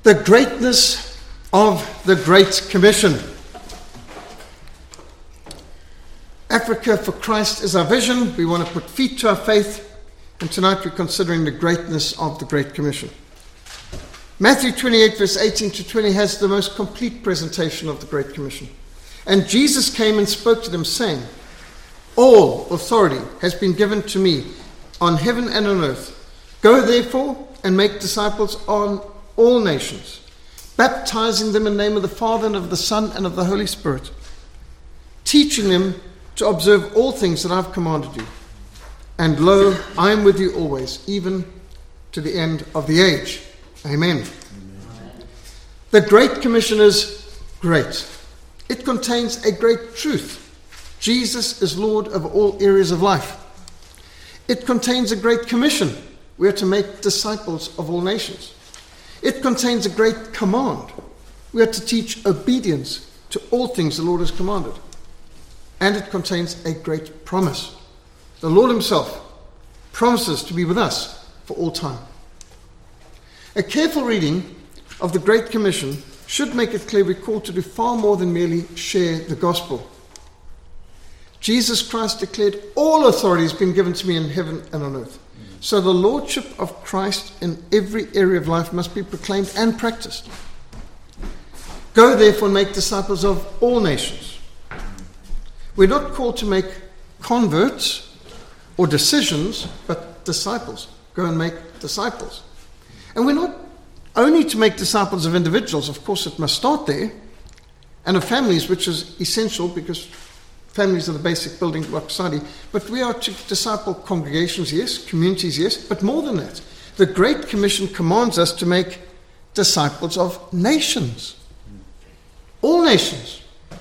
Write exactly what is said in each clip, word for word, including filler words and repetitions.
The greatness of the Great Commission. Africa for Christ is our vision. We want to put feet to our faith. And tonight we're considering the greatness of the Great Commission. Matthew twenty-eight, verse eighteen to twenty has the most complete presentation of the Great Commission. And Jesus came and spoke to them, saying, "All authority has been given to me on heaven and on earth. Go therefore and make disciples on all nations, baptizing them in the name of the Father and of the Son and of the Holy Spirit, teaching them to observe all things that I've commanded you. And lo, I am with you always, even to the end of the age." Amen. Amen. The Great Commission is great. It contains a great truth. Jesus is Lord of all areas of life. It contains a great commission. We are to make disciples of all nations. It contains a great command. We are to teach obedience to all things the Lord has commanded. And it contains a great promise. The Lord himself promises to be with us for all time. A careful reading of the Great Commission should make it clear we're called to do far more than merely share the gospel. Jesus Christ declared, "All authority has been given to me in heaven and on earth." So the lordship of Christ in every area of life must be proclaimed and practiced. Go therefore and make disciples of all nations. We're not called to make converts or decisions, but disciples. Go and make disciples. And we're not only to make disciples of individuals, of course it must start there, and of families, which is essential because families are the basic building block of society, but we are to disciple congregations, yes, communities, yes, but more than that. The Great Commission commands us to make disciples of nations. All nations.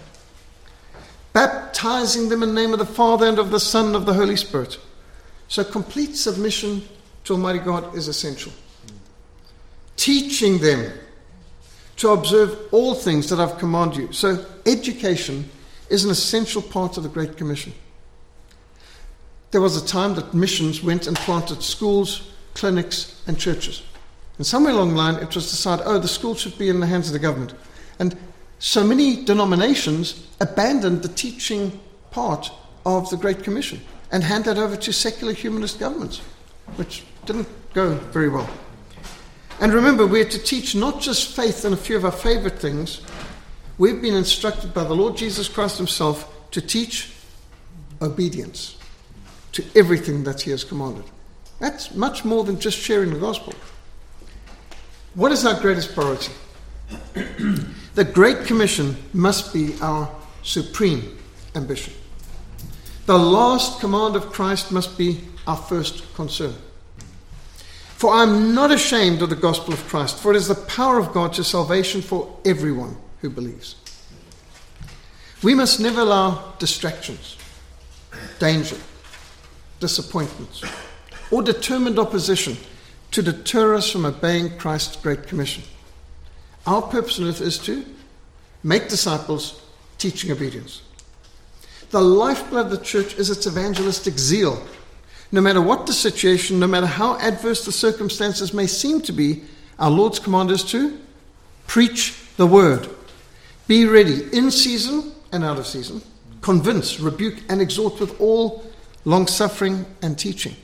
Baptizing them in the name of the Father and of the Son and of the Holy Spirit. So complete submission to Almighty God is essential. Teaching them to observe all things that I've commanded you. So education is an essential part of the Great Commission. There was a time that missions went and planted schools, clinics, and churches. And somewhere along the line, it was decided, oh, the school should be in the hands of the government. And so many denominations abandoned the teaching part of the Great Commission and handed over to secular humanist governments, which didn't go very well. And remember, we're to teach not just faith and a few of our favorite things. We've been instructed by the Lord Jesus Christ himself to teach obedience to everything that he has commanded. That's much more than just sharing the gospel. What is our greatest priority? The Great Commission must be our supreme ambition. The last command of Christ must be our first concern. For I am not ashamed of the gospel of Christ, for it is the power of God to salvation for everyone who believes. We must never allow distractions, danger, disappointments, or determined opposition to deter us from obeying Christ's Great Commission. Our purpose on earth is to make disciples, teaching obedience. The lifeblood of the church is its evangelistic zeal. No matter what the situation, no matter how adverse the circumstances may seem to be, our Lord's command is to preach the word. Be ready in season and out of season. Convince, rebuke, and exhort with all long-suffering and teaching.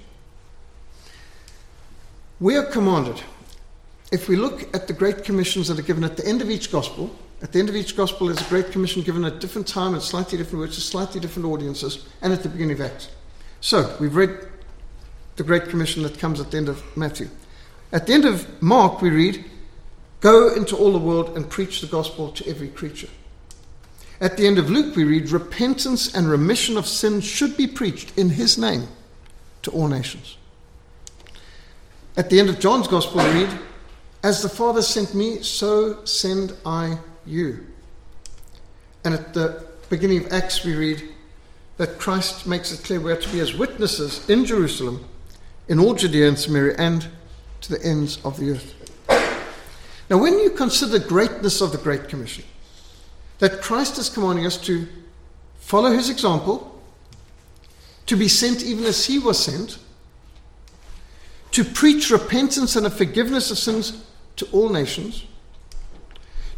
We are commanded, if we look at the great commissions that are given at the end of each gospel, at the end of each gospel is a great commission given at different time and slightly different words to slightly different audiences, and at the beginning of Acts. So, we've read the Great Commission that comes at the end of Matthew. At the end of Mark, we read, "Go into all the world and preach the gospel to every creature." At the end of Luke, we read, "Repentance and remission of sins should be preached in his name to all nations." At the end of John's gospel, we read, "As the Father sent me, so send I you." And at the beginning of Acts, we read that Christ makes it clear we are to be as witnesses in Jerusalem, in all Judea and Samaria, and to the ends of the earth. Now, when you consider the greatness of the Great Commission, that Christ is commanding us to follow his example, to be sent even as he was sent, to preach repentance and a forgiveness of sins to all nations,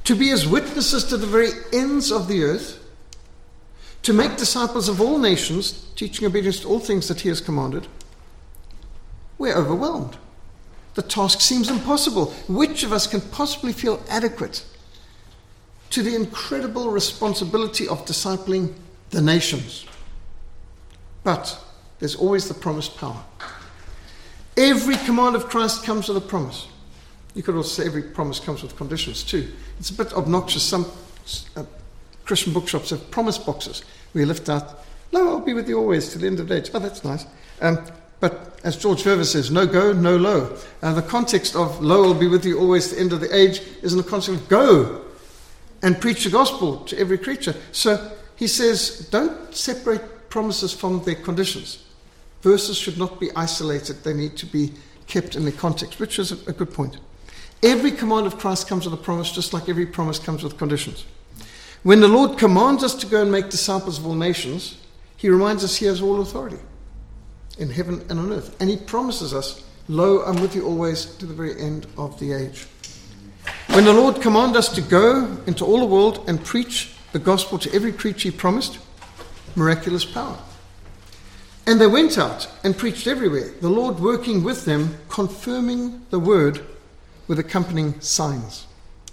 to be as witnesses to the very ends of the earth, to make disciples of all nations, teaching obedience to all things that he has commanded, we're overwhelmed. The task seems impossible. Which of us can possibly feel adequate to the incredible responsibility of discipling the nations? But there's always the promised power. Every command of Christ comes with a promise. You could also say every promise comes with conditions too. It's a bit obnoxious. Some uh, Christian bookshops have promise boxes where you lift out, "Lo, I'll be with you always to the end of the age." Oh, that's nice. Um, but as George Verver says, no go, no lo. Uh, the context of "Lo, I'll be with you always to the end of the age" is in the context of go and preach the gospel to every creature. So he says, don't separate promises from their conditions. Verses should not be isolated. They need to be kept in their context, which is a, a good point. Every command of Christ comes with a promise, just like every promise comes with conditions. When the Lord commands us to go and make disciples of all nations, he reminds us he has all authority in heaven and on earth. And he promises us, "Lo, I'm with you always to the very end of the age." When the Lord commanded us to go into all the world and preach the gospel to every creature he promised, miraculous power. And they went out and preached everywhere, the Lord working with them, confirming the word with accompanying signs.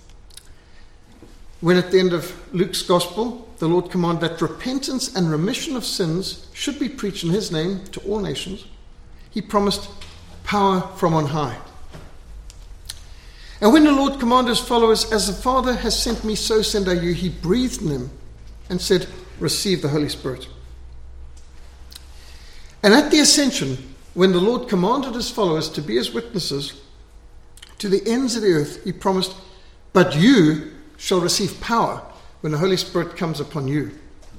When at the end of Luke's gospel, the Lord commanded that repentance and remission of sins should be preached in his name to all nations, he promised power from on high. And when the Lord commanded his followers, "As the Father has sent me, so send I you," he breathed in them and said, "Receive the Holy Spirit." And at the ascension, when the Lord commanded his followers to be his witnesses to the ends of the earth, he promised, "But you shall receive power when the Holy Spirit comes upon you."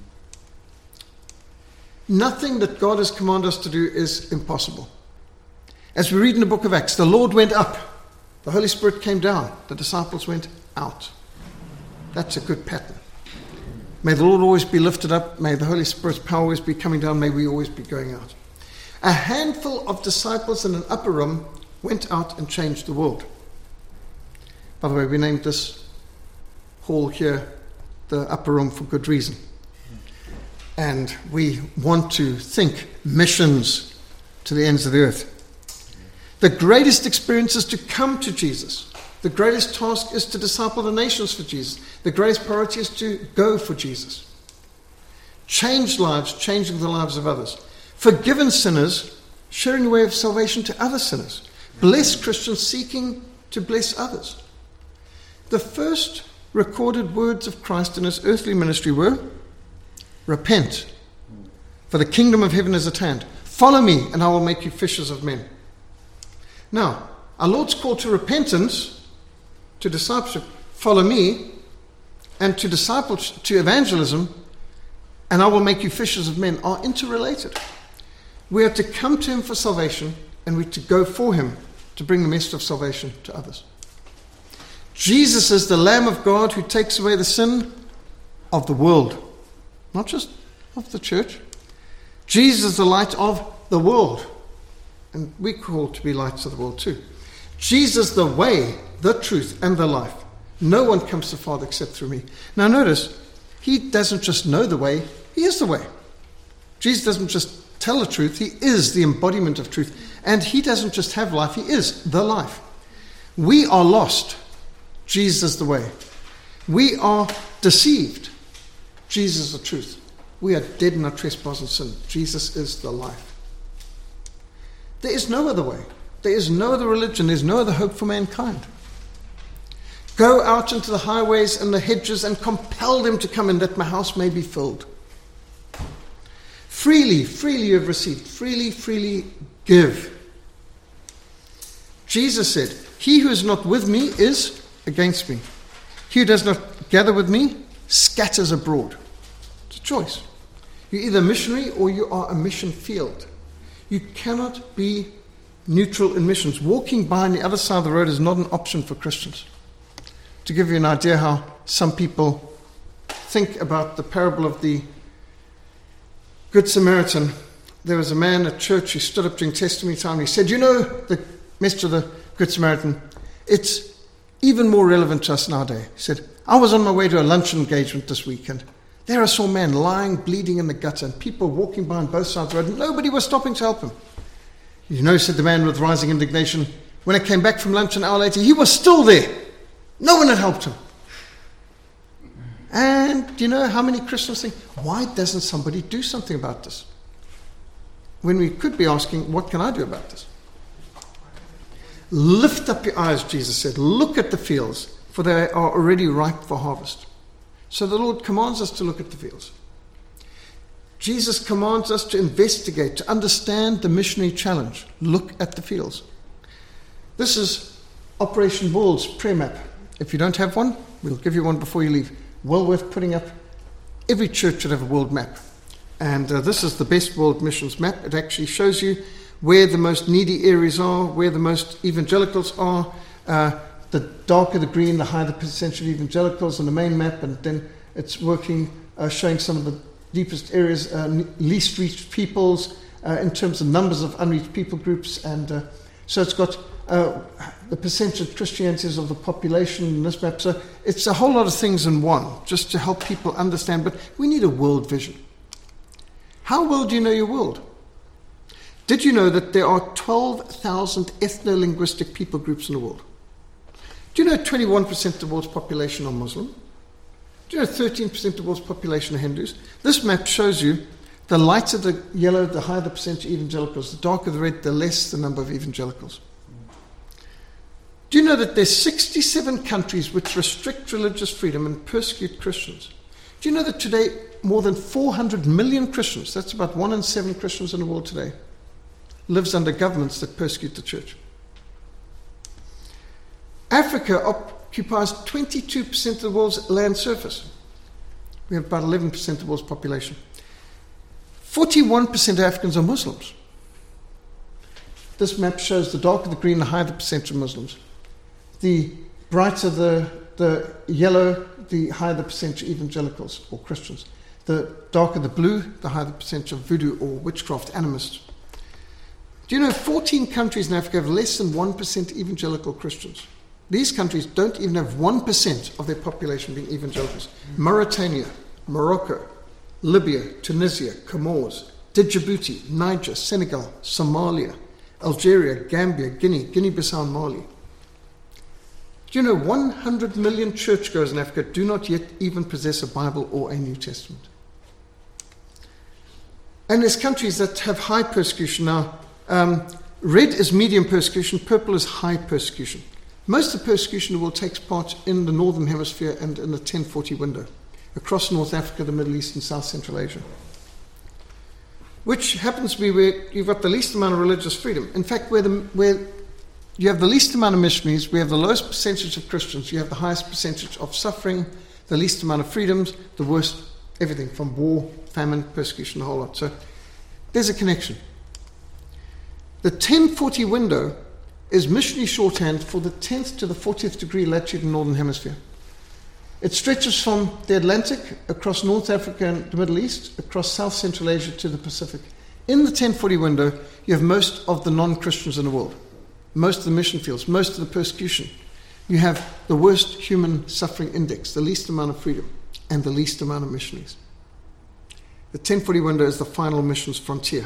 Nothing that God has commanded us to do is impossible. As we read in the book of Acts, the Lord went up, the Holy Spirit came down, the disciples went out. That's a good pattern. May the Lord always be lifted up. May the Holy Spirit's power always be coming down. May we always be going out. A handful of disciples in an upper room went out and changed the world. By the way, we named this hall here the upper room for good reason. And we want to think missions to the ends of the earth. The greatest experience is to come to Jesus. The greatest task is to disciple the nations for Jesus. The greatest priority is to go for Jesus. Change lives, changing the lives of others. Forgiven sinners, sharing the way of salvation to other sinners. Blessed Christians seeking to bless others. The first recorded words of Christ in his earthly ministry were, "Repent, for the kingdom of heaven is at hand. Follow me, and I will make you fishers of men." Now, our Lord's call to repentance, to discipleship, "Follow me," and to discipleship, to evangelism, "and I will make you fishers of men," are interrelated. We are to come to him for salvation, and we are to go for him to bring the message of salvation to others. Jesus is the Lamb of God who takes away the sin of the world, not just of the church. Jesus is the light of the world, and we're called to be lights of the world too. Jesus, the way, the truth, and the life. No one comes to the Father except through me. Now notice, he doesn't just know the way, he is the way. Jesus doesn't just tell the truth, he is the embodiment of truth. And he doesn't just have life, he is the life. We are lost, Jesus is the way. We are deceived, Jesus is the truth. We are dead in our trespass and sin, Jesus is the life. There is no other way. There is no other religion. There's no other hope for mankind. Go out into the highways and the hedges and compel them to come in, that my house may be filled. Freely, freely you have received. Freely, freely give. Jesus said, "He who is not with me is against me. He who does not gather with me scatters abroad." It's a choice. You're either a missionary or you are a mission field. You cannot be neutral in missions. Walking by on the other side of the road is not an option for Christians. To give you an idea how some people think about the parable of the Good Samaritan, there was a man at church who stood up during testimony time. He said, "You know the message of the Good Samaritan? It's even more relevant to us nowadays. He said, I was on my way to a lunch engagement this weekend. There I saw a man lying, bleeding in the gutter, and people walking by on both sides of the road, and nobody was stopping to help him. You know, said the man with rising indignation, when I came back from lunch an hour later, he was still there. No one had helped him. And do you know how many Christians think, why doesn't somebody do something about this? When we could be asking, what can I do about this? Lift up your eyes, Jesus said. Look at the fields, for they are already ripe for harvest. So the Lord commands us to look at the fields. Jesus commands us to investigate, to understand the missionary challenge. Look at the fields. This is Operation World's prayer map. If you don't have one, we'll give you one before you leave. Well worth putting up. Every church should have a world map. And uh, this is the best world missions map. It actually shows you where the most needy areas are, where the most evangelicals are. Uh, the darker the green, the higher the percentage of evangelicals on the main map. And then it's working, uh, showing some of the deepest areas, uh, least reached peoples, uh, in terms of numbers of unreached people groups. And uh, so it's got uh, the percentage of Christianities of the population in this map. So it's a whole lot of things in one, just to help people understand. But we need a world vision. How well do you know your world? Did you know that there are twelve thousand ethno-linguistic people groups in the world? Do you know twenty-one percent of the world's population are Muslim? Do you know thirteen percent of the world's population are Hindus? This map shows you the lighter the yellow, the higher the percentage of evangelicals. The darker the red, the less the number of evangelicals. Do you know that there's sixty-seven countries which restrict religious freedom and persecute Christians? Do you know that today more than four hundred million Christians, that's about one in seven Christians in the world today, lives under governments that persecute the church? Africa occupies twenty-two percent of the world's land surface. We have about eleven percent of the world's population. forty-one percent of Africans are Muslims. This map shows the darker the green, the higher the percentage of Muslims. The brighter the, the yellow, the higher the percentage of evangelicals or Christians. The darker the blue, the higher the percentage of voodoo or witchcraft animists. Do you know fourteen countries in Africa have less than one percent evangelical Christians? These countries don't even have one percent of their population being evangelicals. Mauritania, Morocco, Libya, Tunisia, Comoros, Djibouti, Niger, Senegal, Somalia, Algeria, Gambia, Guinea, Guinea-Bissau, and Mali. Do you know one hundred million churchgoers in Africa do not yet even possess a Bible or a New Testament? And there's countries that have high persecution now. Um, red is medium persecution, purple is high persecution. Most of the persecution in the world takes part in the Northern Hemisphere and in the ten forty window, across North Africa, the Middle East, and South Central Asia, which happens to be where you've got the least amount of religious freedom. In fact, where, the, where you have the least amount of missionaries, we have the lowest percentage of Christians, you have the highest percentage of suffering, the least amount of freedoms, the worst everything from war, famine, persecution, the whole lot. So there's a connection. The ten forty window is missionary shorthand for the tenth to the fortieth degree latitude in the Northern Hemisphere. It stretches from the Atlantic across North Africa and the Middle East, across South Central Asia to the Pacific. In the ten forty window, you have most of the non-Christians in the world, most of the mission fields, most of the persecution. You have the worst human suffering index, the least amount of freedom, and the least amount of missionaries. The ten forty window is the final missions frontier.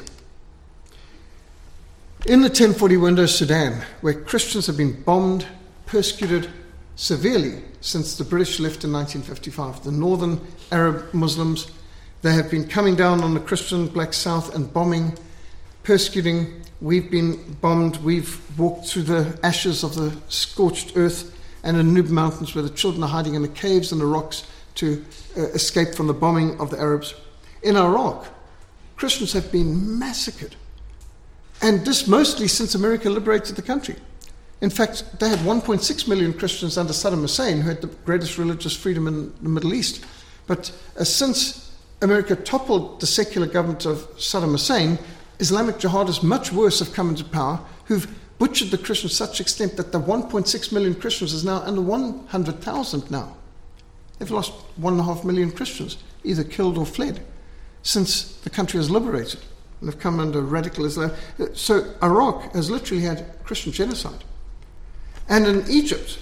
In the ten forty window, Sudan, where Christians have been bombed, persecuted severely since the British left in nineteen fifty-five. The northern Arab Muslims, they have been coming down on the Christian Black South and bombing, persecuting. We've been bombed. We've walked through the ashes of the scorched earth and in the Nub Mountains where the children are hiding in the caves and the rocks to uh, escape from the bombing of the Arabs. In Iraq, Christians have been massacred. And this mostly since America liberated the country. In fact, they had one point six million Christians under Saddam Hussein, who had the greatest religious freedom in the Middle East. But uh, since America toppled the secular government of Saddam Hussein, Islamic jihadists much worse have come into power, who've butchered the Christians to such extent that the one point six million Christians is now under one hundred thousand now. They've lost one point five million Christians, either killed or fled, since the country was liberated. And they've come under radical Islam. So Iraq has literally had Christian genocide. And in Egypt,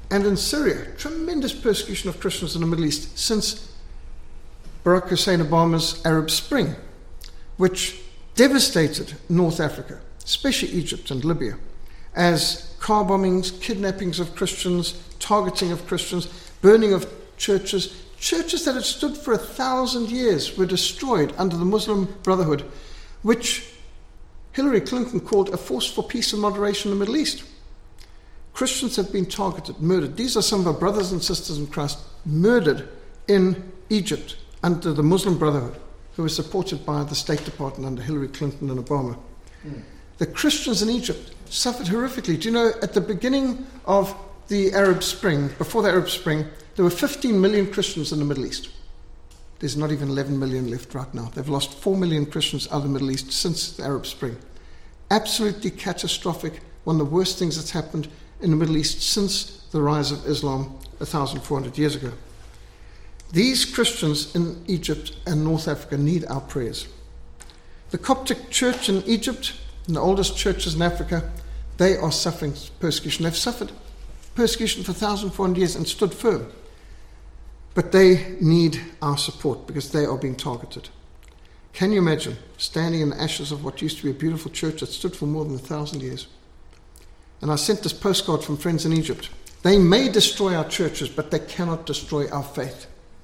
And in Syria, tremendous persecution of Christians in the Middle East since Barack Hussein Obama's Arab Spring, which devastated North Africa, especially Egypt and Libya, as car bombings, kidnappings of Christians, targeting of Christians, burning of churches. Churches that had stood for a thousand years were destroyed under the Muslim Brotherhood, which Hillary Clinton called a force for peace and moderation in the Middle East. Christians have been targeted, murdered. These are some of our brothers and sisters in Christ murdered in Egypt under the Muslim Brotherhood, who was supported by the State Department under Hillary Clinton and Obama. Mm. The Christians in Egypt suffered horrifically. Do you know, at the beginning of the Arab Spring, before the Arab Spring, there were fifteen million Christians in the Middle East. There's not even eleven million left right now. They've lost four million Christians out of the Middle East since the Arab Spring. Absolutely catastrophic. One of the worst things that's happened in the Middle East since the rise of Islam one thousand four hundred years ago. These Christians in Egypt and North Africa need our prayers. The Coptic Church in Egypt, and the oldest churches in Africa, they are suffering persecution. They've suffered persecution for one thousand four hundred years and stood firm. But they need our support because they are being targeted. Can you imagine standing in the ashes of what used to be a beautiful church that stood for more than a thousand years? And I sent this postcard from friends in Egypt. They may destroy our churches, but they cannot destroy our faith.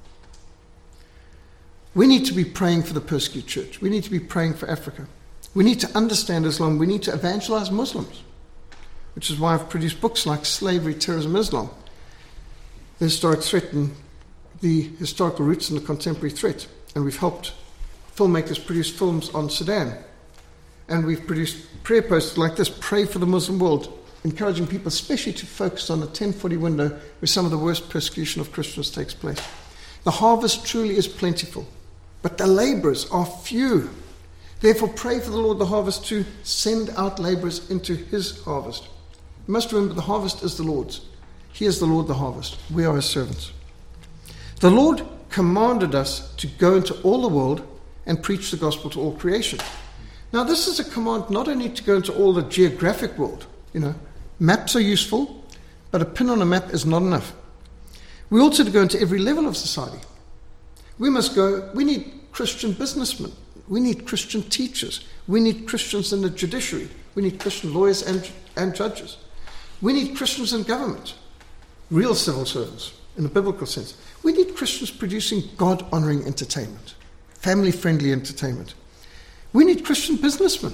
We need to be praying for the persecuted church. We need to be praying for Africa. We need to understand Islam. We need to evangelize Muslims, which is why I've produced books like Slavery, Terrorism, Islam, the historic threat and the historical roots and the contemporary threat. And we've helped filmmakers produce films on Sudan. And we've produced prayer posters like this, Pray for the Muslim World, encouraging people especially to focus on the ten forty window where some of the worst persecution of Christians takes place. The harvest truly is plentiful, but the laborers are few. Therefore, pray for the Lord of the harvest to send out laborers into his harvest. You must remember the harvest is the Lord's. He is the Lord of the harvest. We are his servants. The Lord commanded us to go into all the world and preach the gospel to all creation. Now, this is a command not only to go into all the geographic world. You know, maps are useful, but a pin on a map is not enough. We also to go into every level of society. We must go, we need Christian businessmen. We need Christian teachers. We need Christians in the judiciary. We need Christian lawyers and, and judges. We need Christians in government, real civil servants in the biblical sense. We need Christians producing God-honoring entertainment, family-friendly entertainment. We need Christian businessmen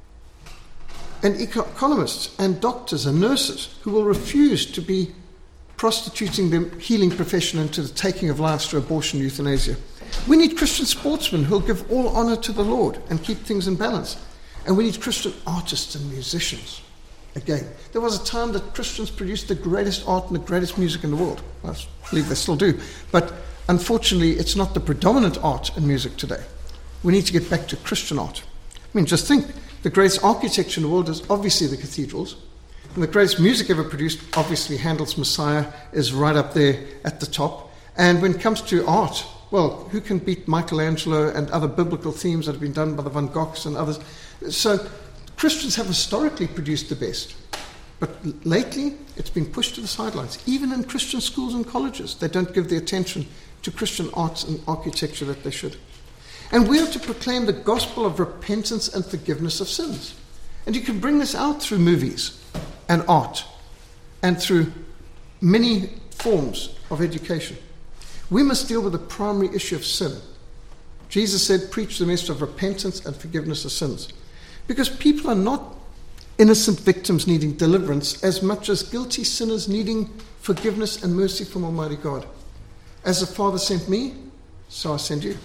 and economists and doctors and nurses who will refuse to be prostituting the healing profession into the taking of lives through abortion, euthanasia. We need Christian sportsmen who will give all honor to the Lord and keep things in balance. And we need Christian artists and musicians. Again, there was a time that Christians produced the greatest art and the greatest music in the world. I believe they still do. But unfortunately, it's not the predominant art and music today. We need to get back to Christian art. I mean, just think, the greatest architecture in the world is obviously the cathedrals. And the greatest music ever produced, obviously Handel's Messiah is right up there at the top. And when it comes to art, well, who can beat Michelangelo and other biblical themes that have been done by the Van Goghs and others? So Christians have historically produced the best. But lately, it's been pushed to the sidelines. Even in Christian schools and colleges, they don't give the attention to Christian arts and architecture that they should. And we are to proclaim the gospel of repentance and forgiveness of sins. And you can bring this out through movies and art and through many forms of education. We must deal with the primary issue of sin. Jesus said, preach the message of repentance and forgiveness of sins. Because people are not innocent victims needing deliverance as much as guilty sinners needing forgiveness and mercy from Almighty God. As the Father sent me, so I send you.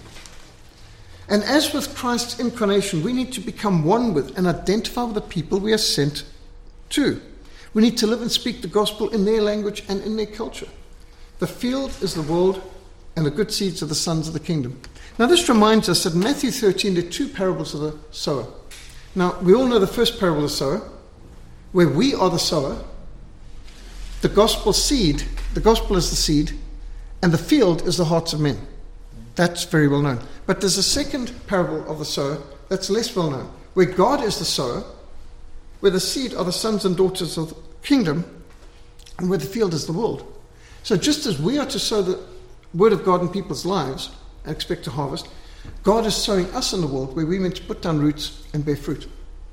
And as with Christ's incarnation, we need to become one with and identify with the people we are sent to. We need to live and speak the gospel in their language and in their culture. The field is the world, and the good seeds are the sons of the kingdom. Now this reminds us that in Matthew thirteen, there are two parables of the sower. Now, we all know the first parable of the sower, where we are the sower, the gospel seed, the gospel is the seed, and the field is the hearts of men. That's very well known. But there's a second parable of the sower that's less well known, where God is the sower, where the seed are the sons and daughters of the kingdom, and where the field is the world. So just as we are to sow the word of God in people's lives and expect to harvest, God is sowing us in the world where we're meant to put down roots and bear fruit.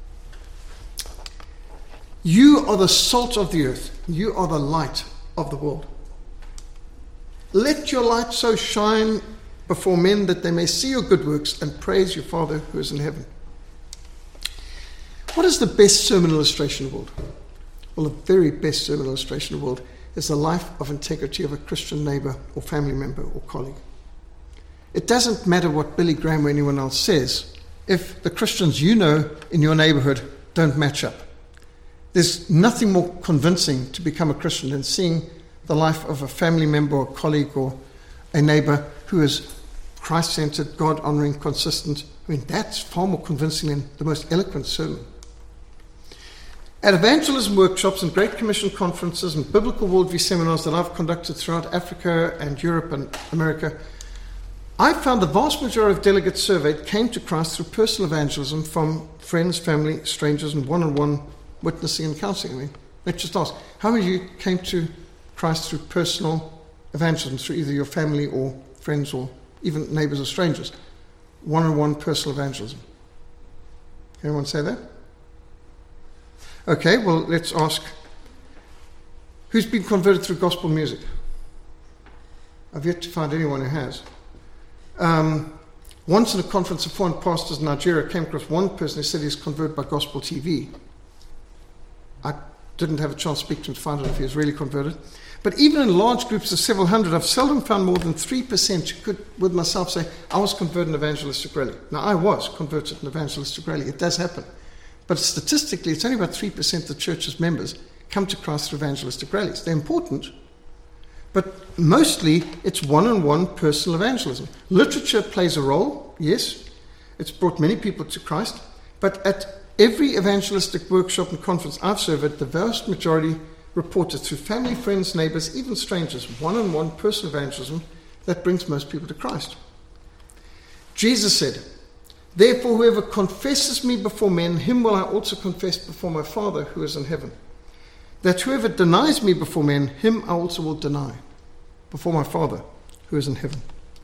You are the salt of the earth. You are the light of the world. Let your light so shine before men that they may see your good works and praise your Father who is in heaven. What is the best sermon illustration in the world? Well, the very best sermon illustration in the world is the life of integrity of a Christian neighbor or family member or colleague. It doesn't matter what Billy Graham or anyone else says if the Christians you know in your neighborhood don't match up. There's nothing more convincing to become a Christian than seeing the life of a family member or colleague or a neighbor who is Christ-centered, God-honoring, consistent. I mean, that's far more convincing than the most eloquent sermon. At evangelism workshops and Great Commission conferences and biblical worldview seminars that I've conducted throughout Africa and Europe and America, I found the vast majority of delegates surveyed came to Christ through personal evangelism from friends, family, strangers, and one-on-one witnessing and counseling. I mean, let's just ask, how many of you came to Christ through personal evangelism, through either your family or friends or even neighbors or strangers? One-on-one personal evangelism. Anyone say that? Okay, well, let's ask, who's been converted through gospel music? I've yet to find anyone who has. Um, once in a conference of foreign pastors in Nigeria, I came across one person who said he's converted by gospel T V. I didn't have a chance to speak to him to find out if he was really converted. But even in large groups of several hundred, I've seldom found more than three percent who could, with myself, say, I was converted in evangelistic rally. Now, I was converted in evangelistic rally. It does happen. But statistically, it's only about three percent of the church's members come to Christ through evangelistic rallies. They're important, but mostly it's one-on-one personal evangelism. Literature plays a role, yes. It's brought many people to Christ. But at every evangelistic workshop and conference I've served, the vast majority reported through family, friends, neighbors, even strangers, one-on-one personal evangelism that brings most people to Christ. Jesus said, therefore, whoever confesses me before men, him will I also confess before my Father who is in heaven. That whoever denies me before men, him I also will deny before my Father who is in heaven.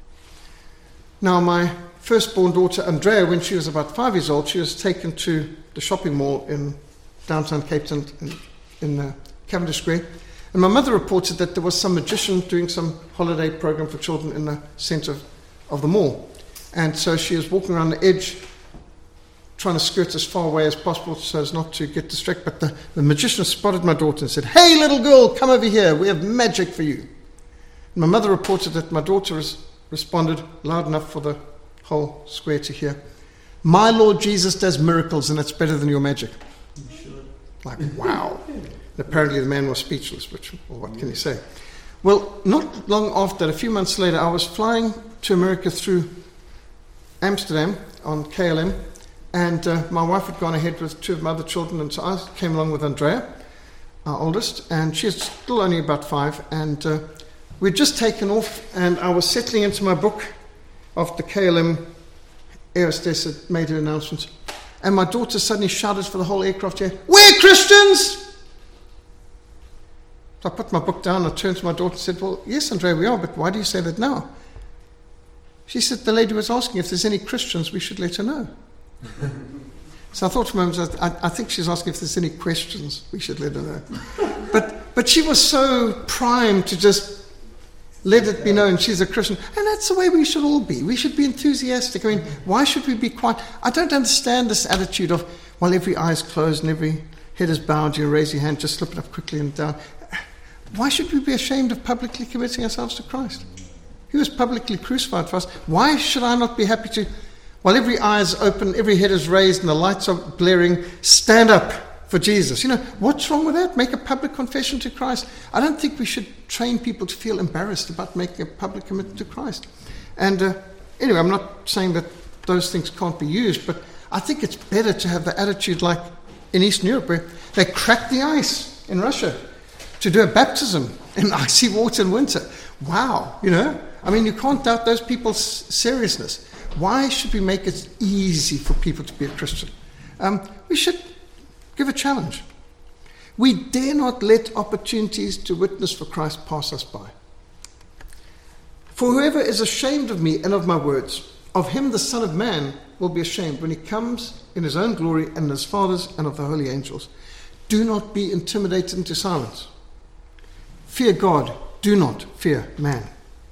Now, my firstborn daughter, Andrea, when she was about five years old, she was taken to the shopping mall in downtown Cape Town in, in uh, Cavendish Square. And my mother reported that there was some magician doing some holiday program for children in the center of, of the mall. And so she was walking around the edge, trying to skirt as far away as possible so as not to get distracted. But the, the magician spotted my daughter and said, hey, little girl, come over here. We have magic for you. And my mother reported that my daughter res- responded loud enough for the whole square to hear, my Lord Jesus does miracles and it's better than your magic. Sure. Like, wow. Apparently the man was speechless, which, well, what can you say? Well, not long after that, a few months later, I was flying to America through Amsterdam on K L M, and uh, my wife had gone ahead with two of my other children, and so I came along with Andrea, our oldest, and she's still only about five, and uh, we'd just taken off, and I was settling into my book after K L M air hostess had made her announcement, and my daughter suddenly shouted for the whole aircraft here, we're Christians! So I put my book down, I turned to my daughter and said, well, yes, Andrea, we are, but why do you say that now? She said, the lady was asking if there's any Christians, we should let her know. So I thought to myself, I, I think she's asking if there's any questions, we should let her know. But but she was so primed to just let it be known she's a Christian. And that's the way we should all be. We should be enthusiastic. I mean, why should we be quiet? I don't understand this attitude of, well, every eye is closed and every head is bowed, you raise your hand, just slip it up quickly and down. Why should we be ashamed of publicly committing ourselves to Christ? He was publicly crucified for us. Why should I not be happy to, while every eye is open, every head is raised, and the lights are blaring, stand up for Jesus? You know, what's wrong with that? Make a public confession to Christ. I don't think we should train people to feel embarrassed about making a public commitment to Christ. And uh, anyway, I'm not saying that those things can't be used, but I think it's better to have the attitude like in Eastern Europe, where they cracked the ice in Russia to do a baptism in icy water in winter. Wow, you know? I mean, you can't doubt those people's seriousness. Why should we make it easy for people to be a Christian? Um, we should give a challenge. We dare not let opportunities to witness for Christ pass us by. For whoever is ashamed of me and of my words, of him the Son of Man will be ashamed when he comes in his own glory and in his Father's and of the holy angels. Do not be intimidated into silence. Fear God, do not fear man.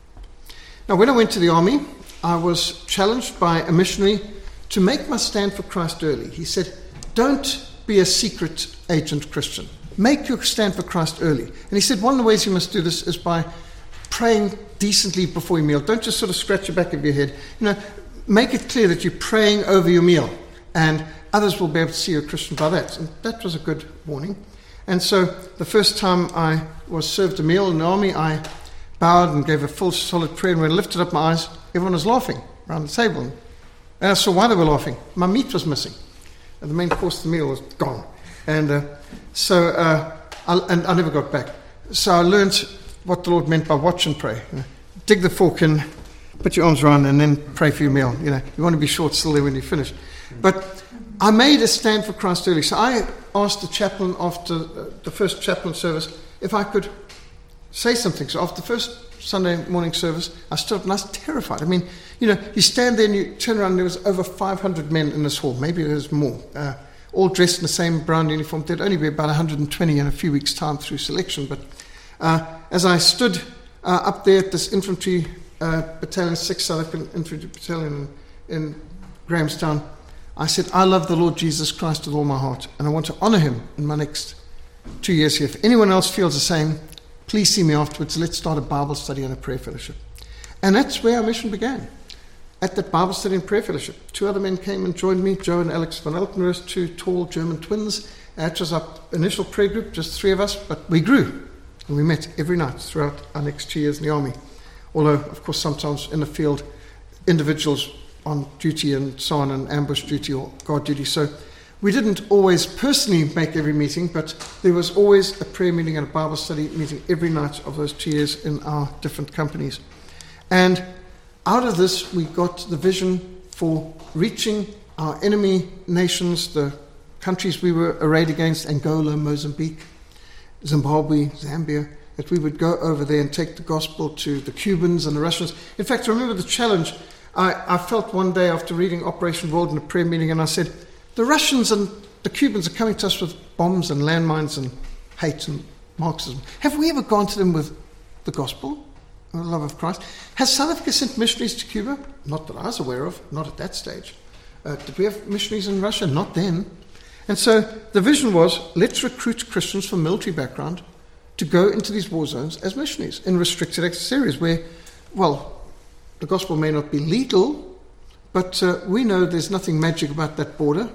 Now, when I went to the army, I was challenged by a missionary to make my stand for Christ early. He said, don't be a secret agent Christian. Make your stand for Christ early. And he said, one of the ways you must do this is by praying decently before your meal. Don't just sort of scratch the back of your head. You know, make it clear that you're praying over your meal, and others will be able to see you're a Christian by that. And that was a good warning. And so the first time I was served a meal in the army, I bowed and gave a full, solid prayer. And when I lifted up my eyes, everyone was laughing around the table. And I saw why they were laughing. My meat was missing. And the main course of the meal was gone. And uh, so, uh, I, and I never got back. So I learned what the Lord meant by watch and pray. You know, dig the fork in, put your arms around, and then pray for your meal. You know, you want to be short still there when you finish. But I made a stand for Christ early. So I asked the chaplain after uh, the first chaplain service if I could say something. So after the first Sunday morning service, I stood up and I was terrified. I mean, you know, you stand there and you turn around and there was over five hundred men in this hall. Maybe there was more. Uh, all dressed in the same brown uniform. There'd only be about one hundred twenty in a few weeks' time through selection. But uh, as I stood uh, up there at this infantry uh, battalion, sixth South African Infantry Battalion in, in Grahamstown, I said, I love the Lord Jesus Christ with all my heart, and I want to honor him in my next two years here. If anyone else feels the same, please see me afterwards. Let's start a Bible study and a prayer fellowship. And that's where our mission began, at that Bible study and prayer fellowship. Two other men came and joined me, Joe and Alex van Elkenrust, two tall German twins. That was our initial prayer group, just three of us, but we grew. And we met every night throughout our next two years in the army. Although, of course, sometimes in the field, individuals on duty and so on, and ambush duty or guard duty. So we didn't always personally make every meeting, but there was always a prayer meeting and a Bible study meeting every night of those two years in our different companies. And out of this, we got the vision for reaching our enemy nations, the countries we were arrayed against, Angola, Mozambique, Zimbabwe, Zambia, that we would go over there and take the gospel to the Cubans and the Russians. In fact, I remember the challenge I, I felt one day after reading Operation World in a prayer meeting, and I said, the Russians and the Cubans are coming to us with bombs and landmines and hate and Marxism. Have we ever gone to them with the gospel and the love of Christ? Has South Africa sent missionaries to Cuba? Not that I was aware of, not at that stage. Uh, did we have missionaries in Russia? Not then. And so the vision was, let's recruit Christians from military background to go into these war zones as missionaries in restricted access areas where, well, the gospel may not be legal, but uh, we know there's nothing magic about that border.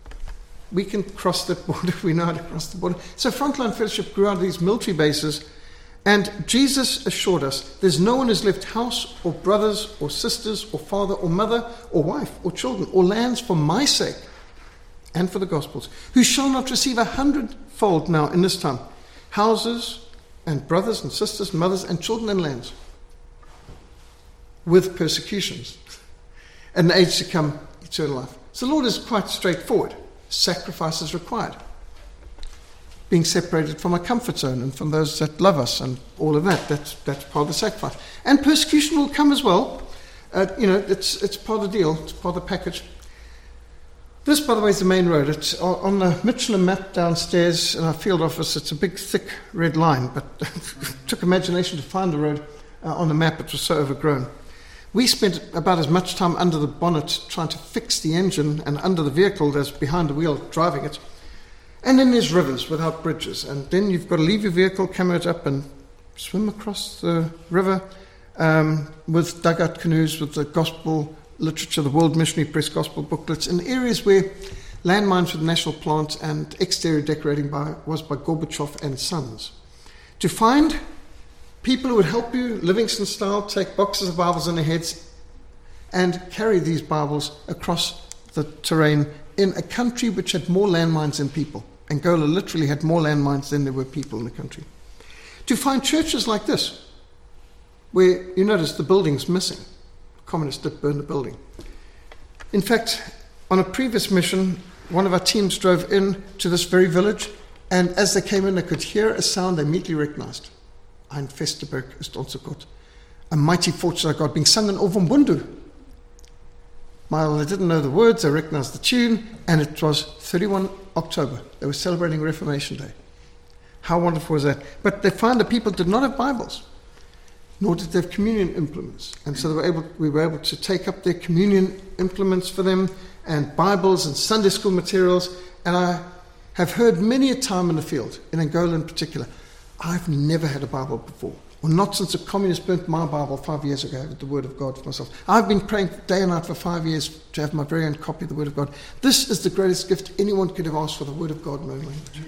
We can cross that border. We know how to cross the border. So Frontline Fellowship grew out of these military bases, and Jesus assured us there's no one who's left house or brothers or sisters or father or mother or wife or children or lands for my sake and for the gospel's, who shall not receive a hundredfold now in this time, houses and brothers and sisters, mothers and children and lands, with persecutions, and in age to come, eternal life. So the Lord is quite straightforward. Sacrifice is required. Being separated from our comfort zone and from those that love us and all of that, that's, that's part of the sacrifice. And persecution will come as well. Uh, you know, it's, it's part of the deal, it's part of the package. This, by the way, is the main road. It's on the Michelin map downstairs in our field office. It's a big, thick red line, but it took imagination to find the road uh, on the map. It was so overgrown. We spent about as much time under the bonnet trying to fix the engine and under the vehicle as behind the wheel driving it. And then there's rivers without bridges. And then you've got to leave your vehicle, camera it up, and swim across the river um, with dugout canoes, with the gospel literature, the World Missionary Press gospel booklets, in areas where landmines with national plants and exterior decorating by, was by Gorbachev and Sons. To find people who would help you, Livingston style, take boxes of Bibles on their heads and carry these Bibles across the terrain in a country which had more landmines than people. Angola literally had more landmines than there were people in the country. To find churches like this, where you notice the building's missing. Communists did burn the building. In fact, on a previous mission, one of our teams drove in to this very village, And as they came in, they could hear a sound they immediately recognized. Ein Festerberg ist unser Gott. A mighty fortune of God being sung in Ovumbundu. While they didn't know the words, they recognized the tune, and it was thirty-first of October. They were celebrating Reformation Day. How wonderful was that? But they found that people did not have Bibles, nor did they have communion implements. And so they were able, we were able to take up their communion implements for them, and Bibles and Sunday school materials. And I have heard many a time in the field, in Angola in particular, I've never had a Bible before. Well, not since a communist burnt my Bible five years ago with the Word of God for myself. I've been praying day and night for five years to have my very own copy of the Word of God. This is the greatest gift anyone could have asked for, the Word of God in my own language.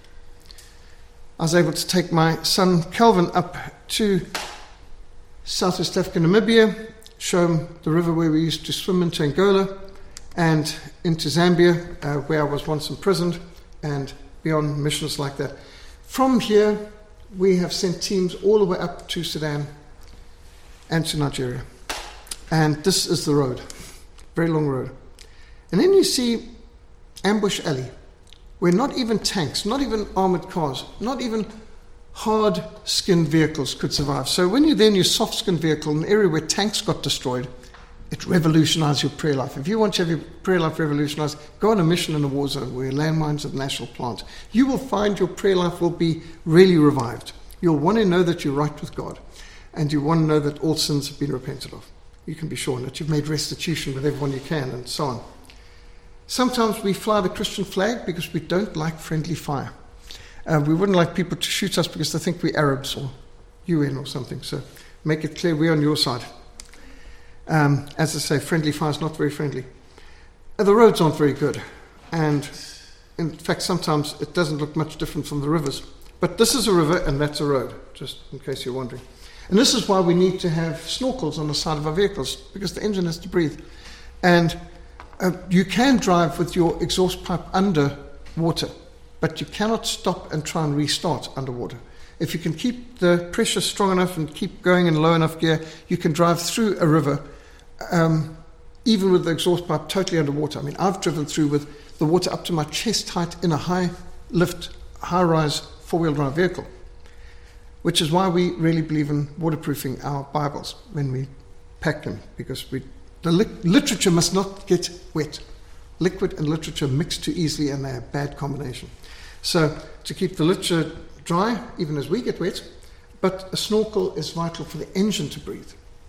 I was able to take my son Calvin up to Southwest Africa, Namibia, show him the river where we used to swim into Angola, and into Zambia, uh, where I was once imprisoned, and beyond missions like that. From here, we have sent teams all the way up to Sudan and to Nigeria. And this is the road, very long road. And then you see Ambush Alley, where not even tanks, not even armored cars, not even hard-skinned vehicles could survive. So when you're there in your soft-skinned vehicle, in an area where tanks got destroyed, it revolutionized your prayer life. If you want to have your prayer life revolutionized, go on a mission in a war zone where landmines are the national plant. You will find your prayer life will be really revived. You'll want to know that you're right with God, and you want to know that all sins have been repented of. You can be sure that you've made restitution with everyone you can, and so on. Sometimes we fly the Christian flag because we don't like friendly fire. Uh, we wouldn't like people to shoot us because they think we're Arabs or U N or something. So make it clear we're on your side. Um, as I say, friendly fire is not very friendly. Uh, the roads aren't very good. And in fact, sometimes it doesn't look much different from the rivers. But this is a river and that's a road, just in case you're wondering. And this is why we need to have snorkels on the side of our vehicles, because the engine has to breathe. And uh, you can drive with your exhaust pipe under water, but you cannot stop and try and restart underwater. If you can keep the pressure strong enough and keep going in low enough gear, you can drive through a river, um, even with the exhaust pipe totally underwater. I mean, I've driven through with the water up to my chest height in a high lift, high-rise four-wheel drive vehicle, which is why we really believe in waterproofing our Bibles when we pack them, because we, the li- literature must not get wet. Liquid and literature mix too easily, and they're a bad combination. So to keep the literature dry, even as we get wet, but a snorkel is vital for the engine to breathe.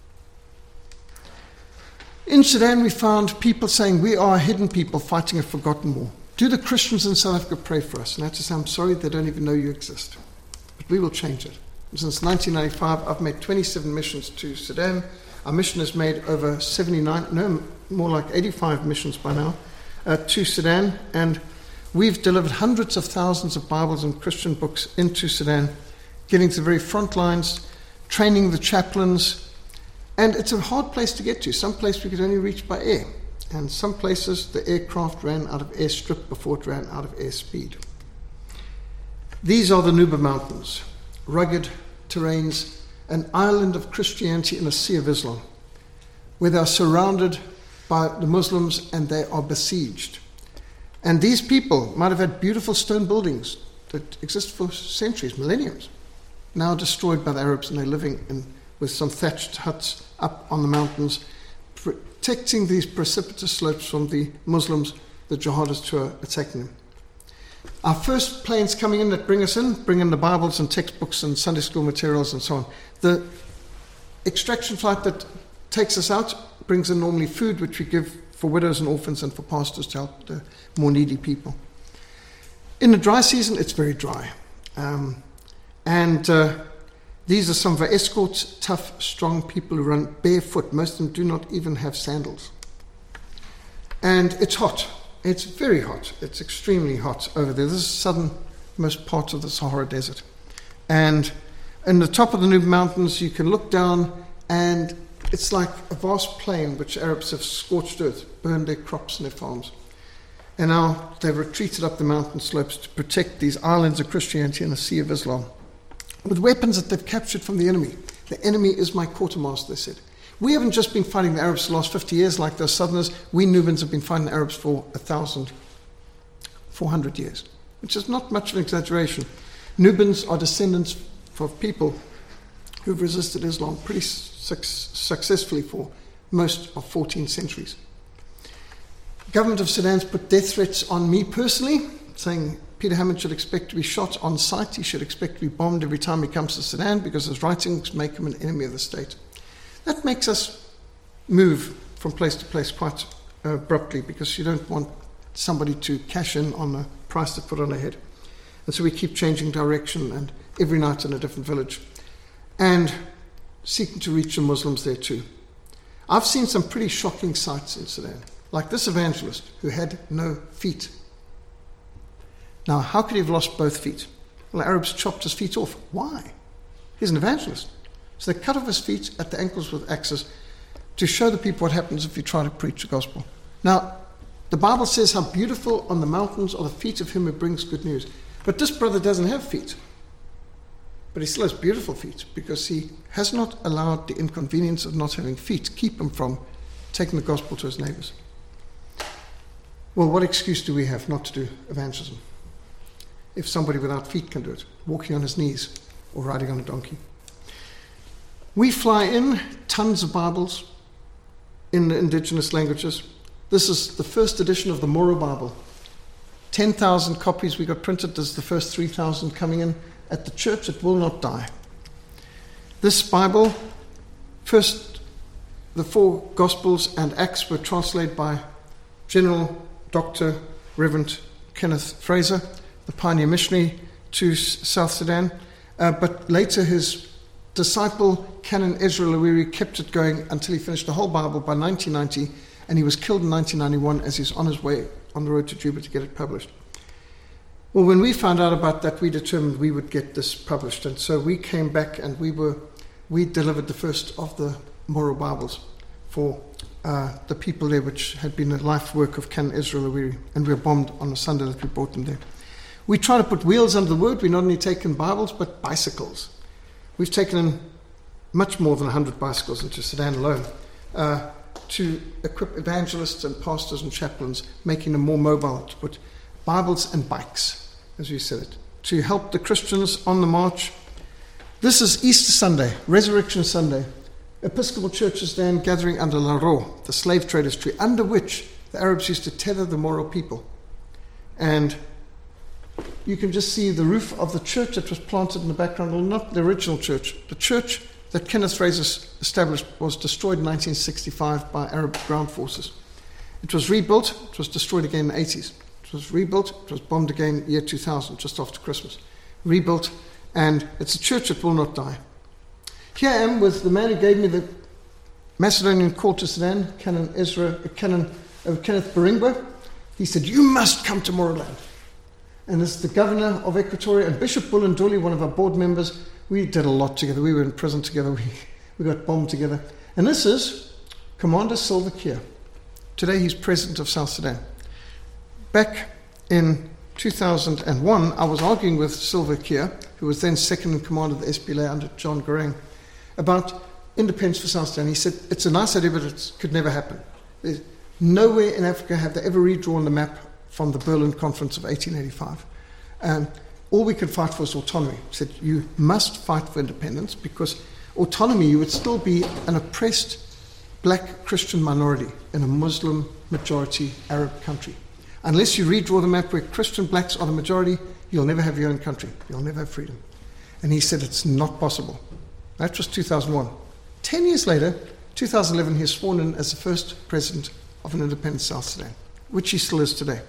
In Sudan, we found people saying, we are a hidden people fighting a forgotten war. Do the Christians in South Africa pray for us? And I have to say, I'm sorry, they don't even know you exist. But we will change it. Since nineteen ninety-five, I've made twenty-seven missions to Sudan. Our mission has made over seventy-nine, no, more like eighty-five missions by now, uh, to Sudan. And we've delivered hundreds of thousands of Bibles and Christian books into Sudan, getting to the very front lines, training the chaplains. And it's a hard place to get to. Some places we could only reach by air. And some places the aircraft ran out of airstrip before it ran out of airspeed. These are the Nuba Mountains, rugged terrains, an island of Christianity in a sea of Islam, where they are surrounded by the Muslims and they are besieged. And these people might have had beautiful stone buildings that exist for centuries, millenniums, now destroyed by the Arabs, and they're living in, with some thatched huts up on the mountains, protecting these precipitous slopes from the Muslims, the jihadists who are attacking them. Our first planes coming in that bring us in, bring in the Bibles and textbooks and Sunday school materials and so on. The extraction flight that takes us out brings in normally food, which we give for widows and orphans and for pastors to help the more needy people. In the dry season, it's very dry. Um, and uh, these are some of our escorts, tough, strong people who run barefoot. Most of them do not even have sandals. And it's hot. It's very hot. It's extremely hot over there. This is the southernmost part of the Sahara Desert. And in the top of the Nuba Mountains, you can look down, and it's like a vast plain which Arabs have scorched earth, burned their crops and their farms. And now they've retreated up the mountain slopes to protect these islands of Christianity in a sea of Islam, with weapons that they've captured from the enemy. The enemy is my quartermaster, they said. We haven't just been fighting the Arabs for the last fifty years like those Southerners. We Nubans have been fighting the Arabs for one thousand four hundred years. which is not much of an exaggeration. Nubians are descendants of people who've resisted Islam pretty su- successfully for most of fourteen centuries. The government of Sudan's put death threats on me personally, saying Peter Hammond should expect to be shot on sight. He should expect to be bombed every time he comes to Sudan because his writings make him an enemy of the state. That makes us move from place to place quite uh, abruptly, because you don't want somebody to cash in on the price they put on their head. And so we keep changing direction, and every night in a different village, and seeking to reach the Muslims there too. I've seen some pretty shocking sights in Sudan, like this evangelist who had no feet. Now, how could he have lost both feet? Well, the Arabs chopped his feet off. Why? He's an evangelist. So they cut off his feet at the ankles with axes to show the people what happens if you try to preach the gospel. Now, the Bible says how beautiful on the mountains are the feet of him who brings good news. But this brother doesn't have feet. But he still has beautiful feet, because he has not allowed the inconvenience of not having feet keep him from taking the gospel to his neighbors. Well, what excuse do we have not to do evangelism if somebody without feet can do it, walking on his knees or riding on a donkey? We fly in tons of Bibles in the indigenous languages. This is the first edition of the Moro Bible. ten thousand copies we got printed. There's the first three thousand coming in. At the church, it will not die. This Bible, first, the four Gospels and Acts were translated by General Doctor Reverend Kenneth Fraser, the pioneer missionary to South Sudan. Uh, but later his disciple, Canon Ezra Lawiri, kept it going until he finished the whole Bible by nineteen ninety, and he was killed in nineteen ninety-one as he's on his way on the road to Juba to get it published. Well, when we found out about that, we determined we would get this published. And so we came back and we were we delivered the first of the Moro Bibles for uh, the people there, which had been a life work of Canon Ezra Lawiri. And we were bombed on the Sunday that we brought them there. We try to put wheels under the word. We not only taken Bibles, but bicycles. We've taken in much more than one hundred bicycles into Sudan alone uh, to equip evangelists and pastors and chaplains, making them more mobile, to put Bibles and bikes, as we said it, to help the Christians on the march. This is Easter Sunday, Resurrection Sunday. Episcopal churches then gathering under Laro, the slave traders' tree, under which the Arabs used to tether the Moro people. And you can just see the roof of the church that was planted in the background. Well, not the original church. The church that Kenneth Fraser established was destroyed in nineteen sixty-five by Arab ground forces. It was rebuilt. It was destroyed again in the eighties. It was rebuilt. It was bombed again year two thousand, just after Christmas. Rebuilt, and it's a church that will not die. Here I am with the man who gave me the Macedonian call to Sudan, Canon Ezra, uh, Canon uh, Kenneth Baringwa. He said, "You must come to Moroland." And as the governor of Equatoria and Bishop Bulunduli, one of our board members, we did a lot together. We were in prison together. We, we got bombed together. And this is Commander Salva Kiir. Today he's president of South Sudan. Back in two thousand one, I was arguing with Salva Kiir, who was then second in command of the S P L A under John Garang, about independence for South Sudan. He said, it's a nice idea, but it could never happen. There's nowhere in Africa have they ever redrawn the map from the Berlin Conference of eighteen eighty-five. Um, all we could fight for is autonomy. He said, you must fight for independence, because autonomy, you would still be an oppressed black Christian minority in a Muslim majority Arab country. Unless you redraw the map where Christian blacks are the majority, you'll never have your own country. You'll never have freedom. And he said it's not possible. That was two thousand one. Ten years later, two thousand eleven, he was sworn in as the first president of an independent South Sudan, which he still is today.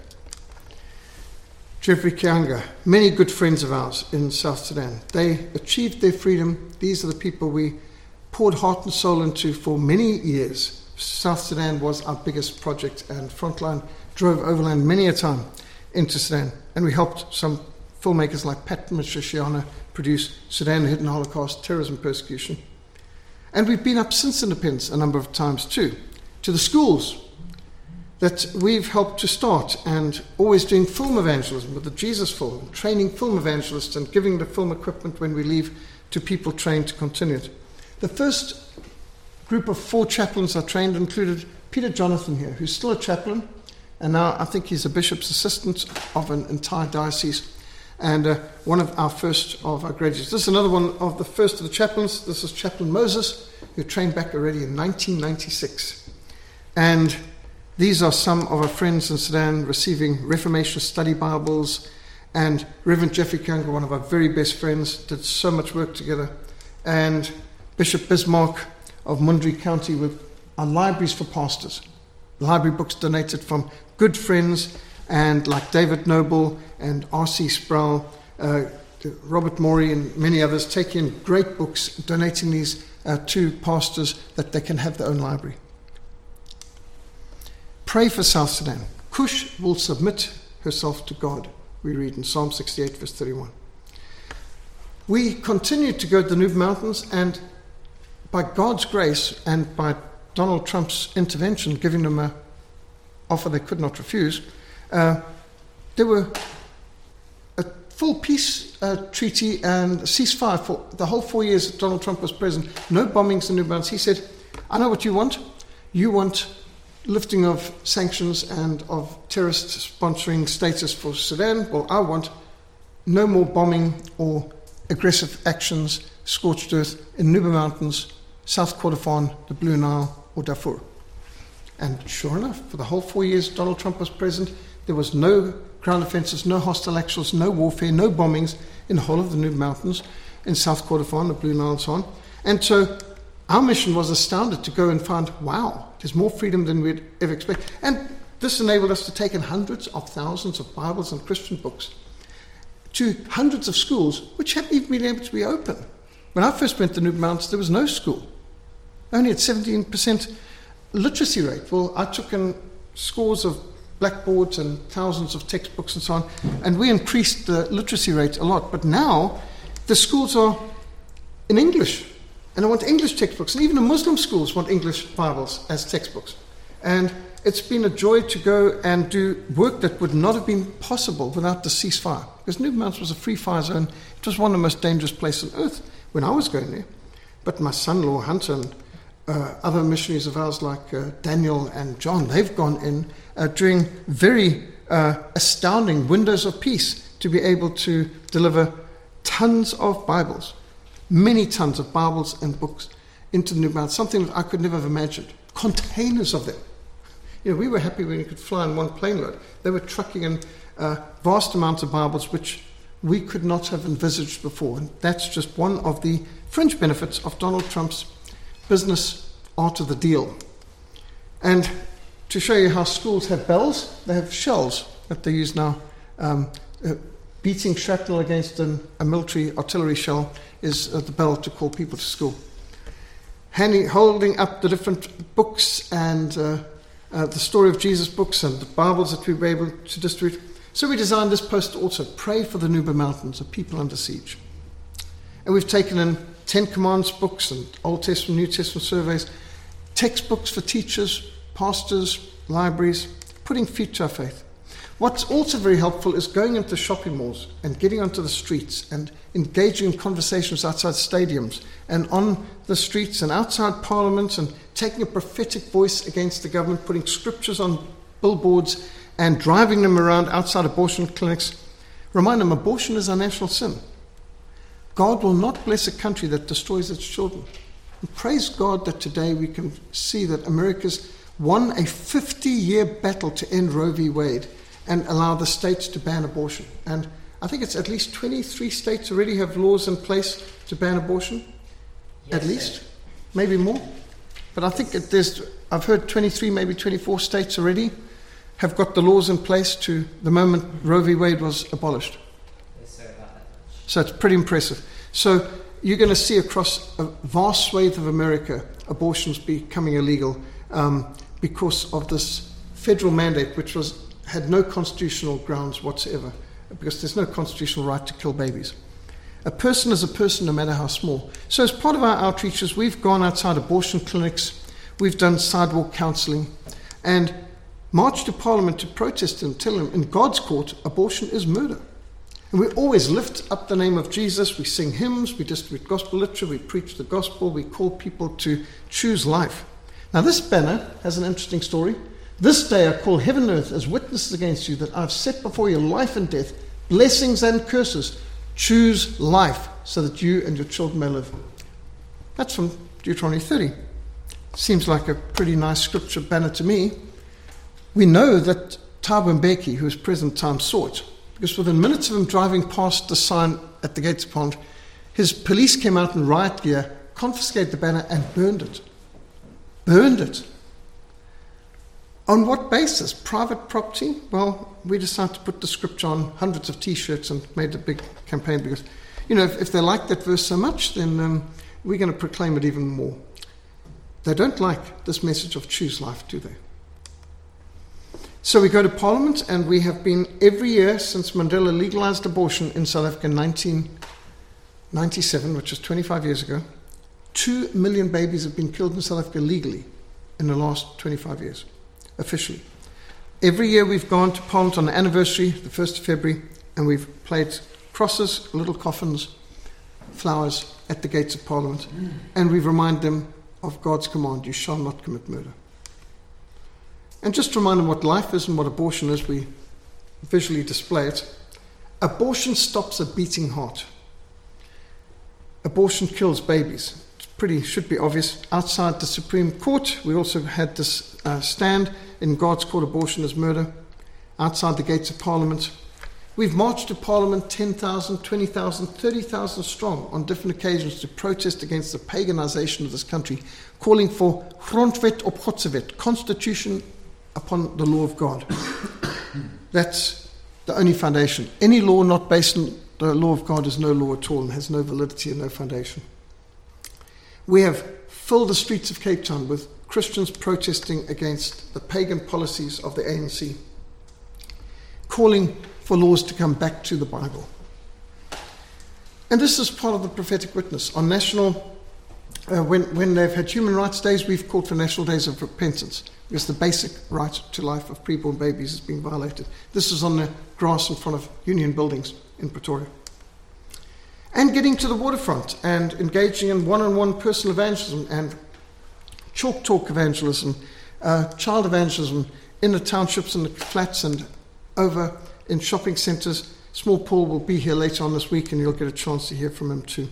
Jeffrey Kianga, many good friends of ours in South Sudan. They achieved their freedom. These are the people we poured heart and soul into for many years. South Sudan was our biggest project, and Frontline drove overland many a time into Sudan. And we helped some filmmakers like Pat Mishashiana produce Sudan, the Hidden Holocaust, Terrorism, Persecution. And we've been up since independence a number of times too, to the schools that we've helped to start, and always doing film evangelism with the Jesus Film, training film evangelists and giving the film equipment when we leave to people trained to continue it. The first group of four chaplains I trained included Peter Jonathan here, who's still a chaplain, and now I think he's a bishop's assistant of an entire diocese, and uh, one of our first of our graduates. This is another one of the first of the chaplains. This is Chaplain Moses, who trained back already in nineteen ninety-six. And these are some of our friends in Sudan receiving Reformation study Bibles, and Reverend Jeffrey Kanga, one of our very best friends, did so much work together, and Bishop Bismarck of Mundry County with our libraries for pastors. Library books donated from good friends, and like David Noble and R C Sproul, uh, Robert Morey and many others, taking great books, donating these uh, to pastors that they can have their own library. Pray for South Sudan. Cush will submit herself to God, we read in Psalm sixty-eight, verse thirty-one. We continue to go to the Danube Mountains, and by God's grace and by Donald Trump's intervention, giving them an offer they could not refuse, uh, there were a full peace uh, treaty and a ceasefire for the whole four years that Donald Trump was president. No bombings in the Danube Mountains. He said, I know what you want. You want lifting of sanctions and of terrorist sponsoring status for Sudan. Well, I want no more bombing or aggressive actions, scorched earth in Nuba Mountains, South Kordofan, the Blue Nile, or Darfur. And sure enough, for the whole four years Donald Trump was president, there was no ground offences, no hostile actions, no warfare, no bombings in the whole of the Nuba Mountains, in South Kordofan, the Blue Nile, and so on. And so our mission was astounded to go and find, wow, there's more freedom than we'd ever expect. And this enabled us to take in hundreds of thousands of Bibles and Christian books to hundreds of schools, which hadn't even been able to be open. When I first went to the Nuba Mountains, there was no school. Only at seventeen percent literacy rate. Well, I took in scores of blackboards and thousands of textbooks and so on, and we increased the literacy rate a lot. But now the schools are in English, and I want English textbooks, and even the Muslim schools want English Bibles as textbooks. And it's been a joy to go and do work that would not have been possible without the ceasefire, because Nuba Mountains was a free fire zone. It was one of the most dangerous places on earth when I was going there. But my son-in-law Hunter and uh, other missionaries of ours like uh, Daniel and John, they've gone in uh, doing very uh, astounding windows of peace to be able to deliver tons of Bibles, many tons of Bibles and books into the Nuba Mountains, something that I could never have imagined. Containers of them. You know, we were happy when you could fly in one plane load. They were trucking in uh, vast amounts of Bibles which we could not have envisaged before. And that's just one of the fringe benefits of Donald Trump's business art of the deal. And to show you how schools have bells, they have shells that they use now. Um, uh, beating shrapnel against an, a military artillery shell is uh, the bell to call people to school. Handing, holding up the different books and uh, uh, the Story of Jesus books and the Bibles that we were able to distribute. So we designed this post also, Pray for the Nuba Mountains, a people under siege. And we've taken in Ten Commandments books and Old Testament, New Testament surveys, textbooks for teachers, pastors, libraries, putting feet to our faith. What's also very helpful is going into shopping malls and getting onto the streets and engaging in conversations outside stadiums and on the streets and outside parliaments and taking a prophetic voice against the government, putting scriptures on billboards and driving them around outside abortion clinics. Remind them, abortion is our national sin. God will not bless a country that destroys its children. And praise God that today we can see that America's won a fifty-year battle to end Roe v. Wade and allow the states to ban abortion. And I think it's at least twenty-three states already have laws in place to ban abortion. Yes, at least. Sir. Maybe more. But I think it, there's, I've heard twenty-three, maybe twenty-four states already have got the laws in place to the moment Roe v. Wade was abolished. Yes, sir, about that much. So it's pretty impressive. So you're going to see across a vast swathe of America abortions becoming illegal um, because of this federal mandate, which was had no constitutional grounds whatsoever, because there's no constitutional right to kill babies. A person is a person no matter how small. So as part of our outreaches, we've gone outside abortion clinics, we've done sidewalk counseling, and marched to Parliament to protest and tell them, in God's court, abortion is murder. And we always lift up the name of Jesus, we sing hymns, we distribute gospel literature, we preach the gospel, we call people to choose life. Now this banner has an interesting story. This day I call heaven and earth as witnesses against you that I've set before you life and death, blessings and curses. Choose life so that you and your children may live. That's from Deuteronomy thirty. Seems like a pretty nice scripture banner to me. We know that Thabo Mbeki, who was present at the time, saw it, because within minutes of him driving past the sign at the gates of Parliament, his police came out in riot gear, confiscated the banner and burned it. Burned it. On what basis? Private property? Well, we decided to put the scripture on hundreds of T-shirts and made a big campaign because, you know, if, if they like that verse so much, then um, we're going to proclaim it even more. They don't like this message of choose life, do they? So we go to Parliament, and we have been every year since Mandela legalized abortion in South Africa in nineteen ninety-seven, which is twenty-five years ago. Two million babies have been killed in South Africa legally in the last twenty-five years. Officially. Every year we've gone to Parliament on the anniversary, the first of February, and we've played crosses, little coffins, flowers at the gates of Parliament, mm. and we've reminded them of God's command, you shall not commit murder. And just to remind them what life is and what abortion is, we visually display it. Abortion stops a beating heart. Abortion kills babies. Pretty should be obvious. Outside the Supreme Court, we also had this uh, stand in God's court, abortion is murder. Outside the gates of Parliament, we've marched to Parliament ten thousand, twenty thousand, thirty thousand strong on different occasions to protest against the paganization of this country, calling for grondwet op Godsewet, constitution upon the law of God. That's the only foundation. Any law not based on the law of God is no law at all and has no validity and no foundation. We have filled the streets of Cape Town with Christians protesting against the pagan policies of the A N C, calling for laws to come back to the Bible. And this is part of the prophetic witness. On national, uh, when, when they've had human rights days, we've called for national days of repentance, because the basic right to life of preborn babies is being violated. This is on the grass in front of Union buildings in Pretoria. And getting to the waterfront and engaging in one-on-one personal evangelism and chalk talk evangelism, uh, child evangelism in the townships and the flats and over in shopping centres. Small Paul will be here later on this week and you'll get a chance to hear from him too.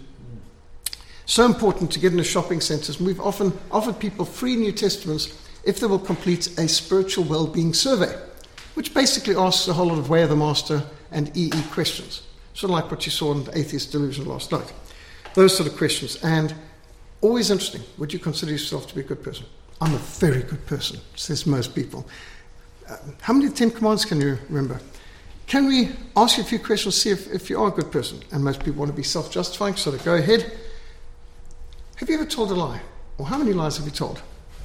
So important to get into shopping centres, and we've often offered people free New Testaments if they will complete a spiritual well-being survey, which basically asks a whole lot of Way of the Master and E E questions. Sort of like what you saw in the Atheist Delusion last night. Those sort of questions. And always interesting. Would you consider yourself to be a good person? I'm a very good person, says most people. Uh, how many Ten Commandments can you remember? Can we ask you a few questions, see if, if you are a good person? And most people want to be self-justifying, so go ahead. Have you ever told a lie? Or how many lies have you told?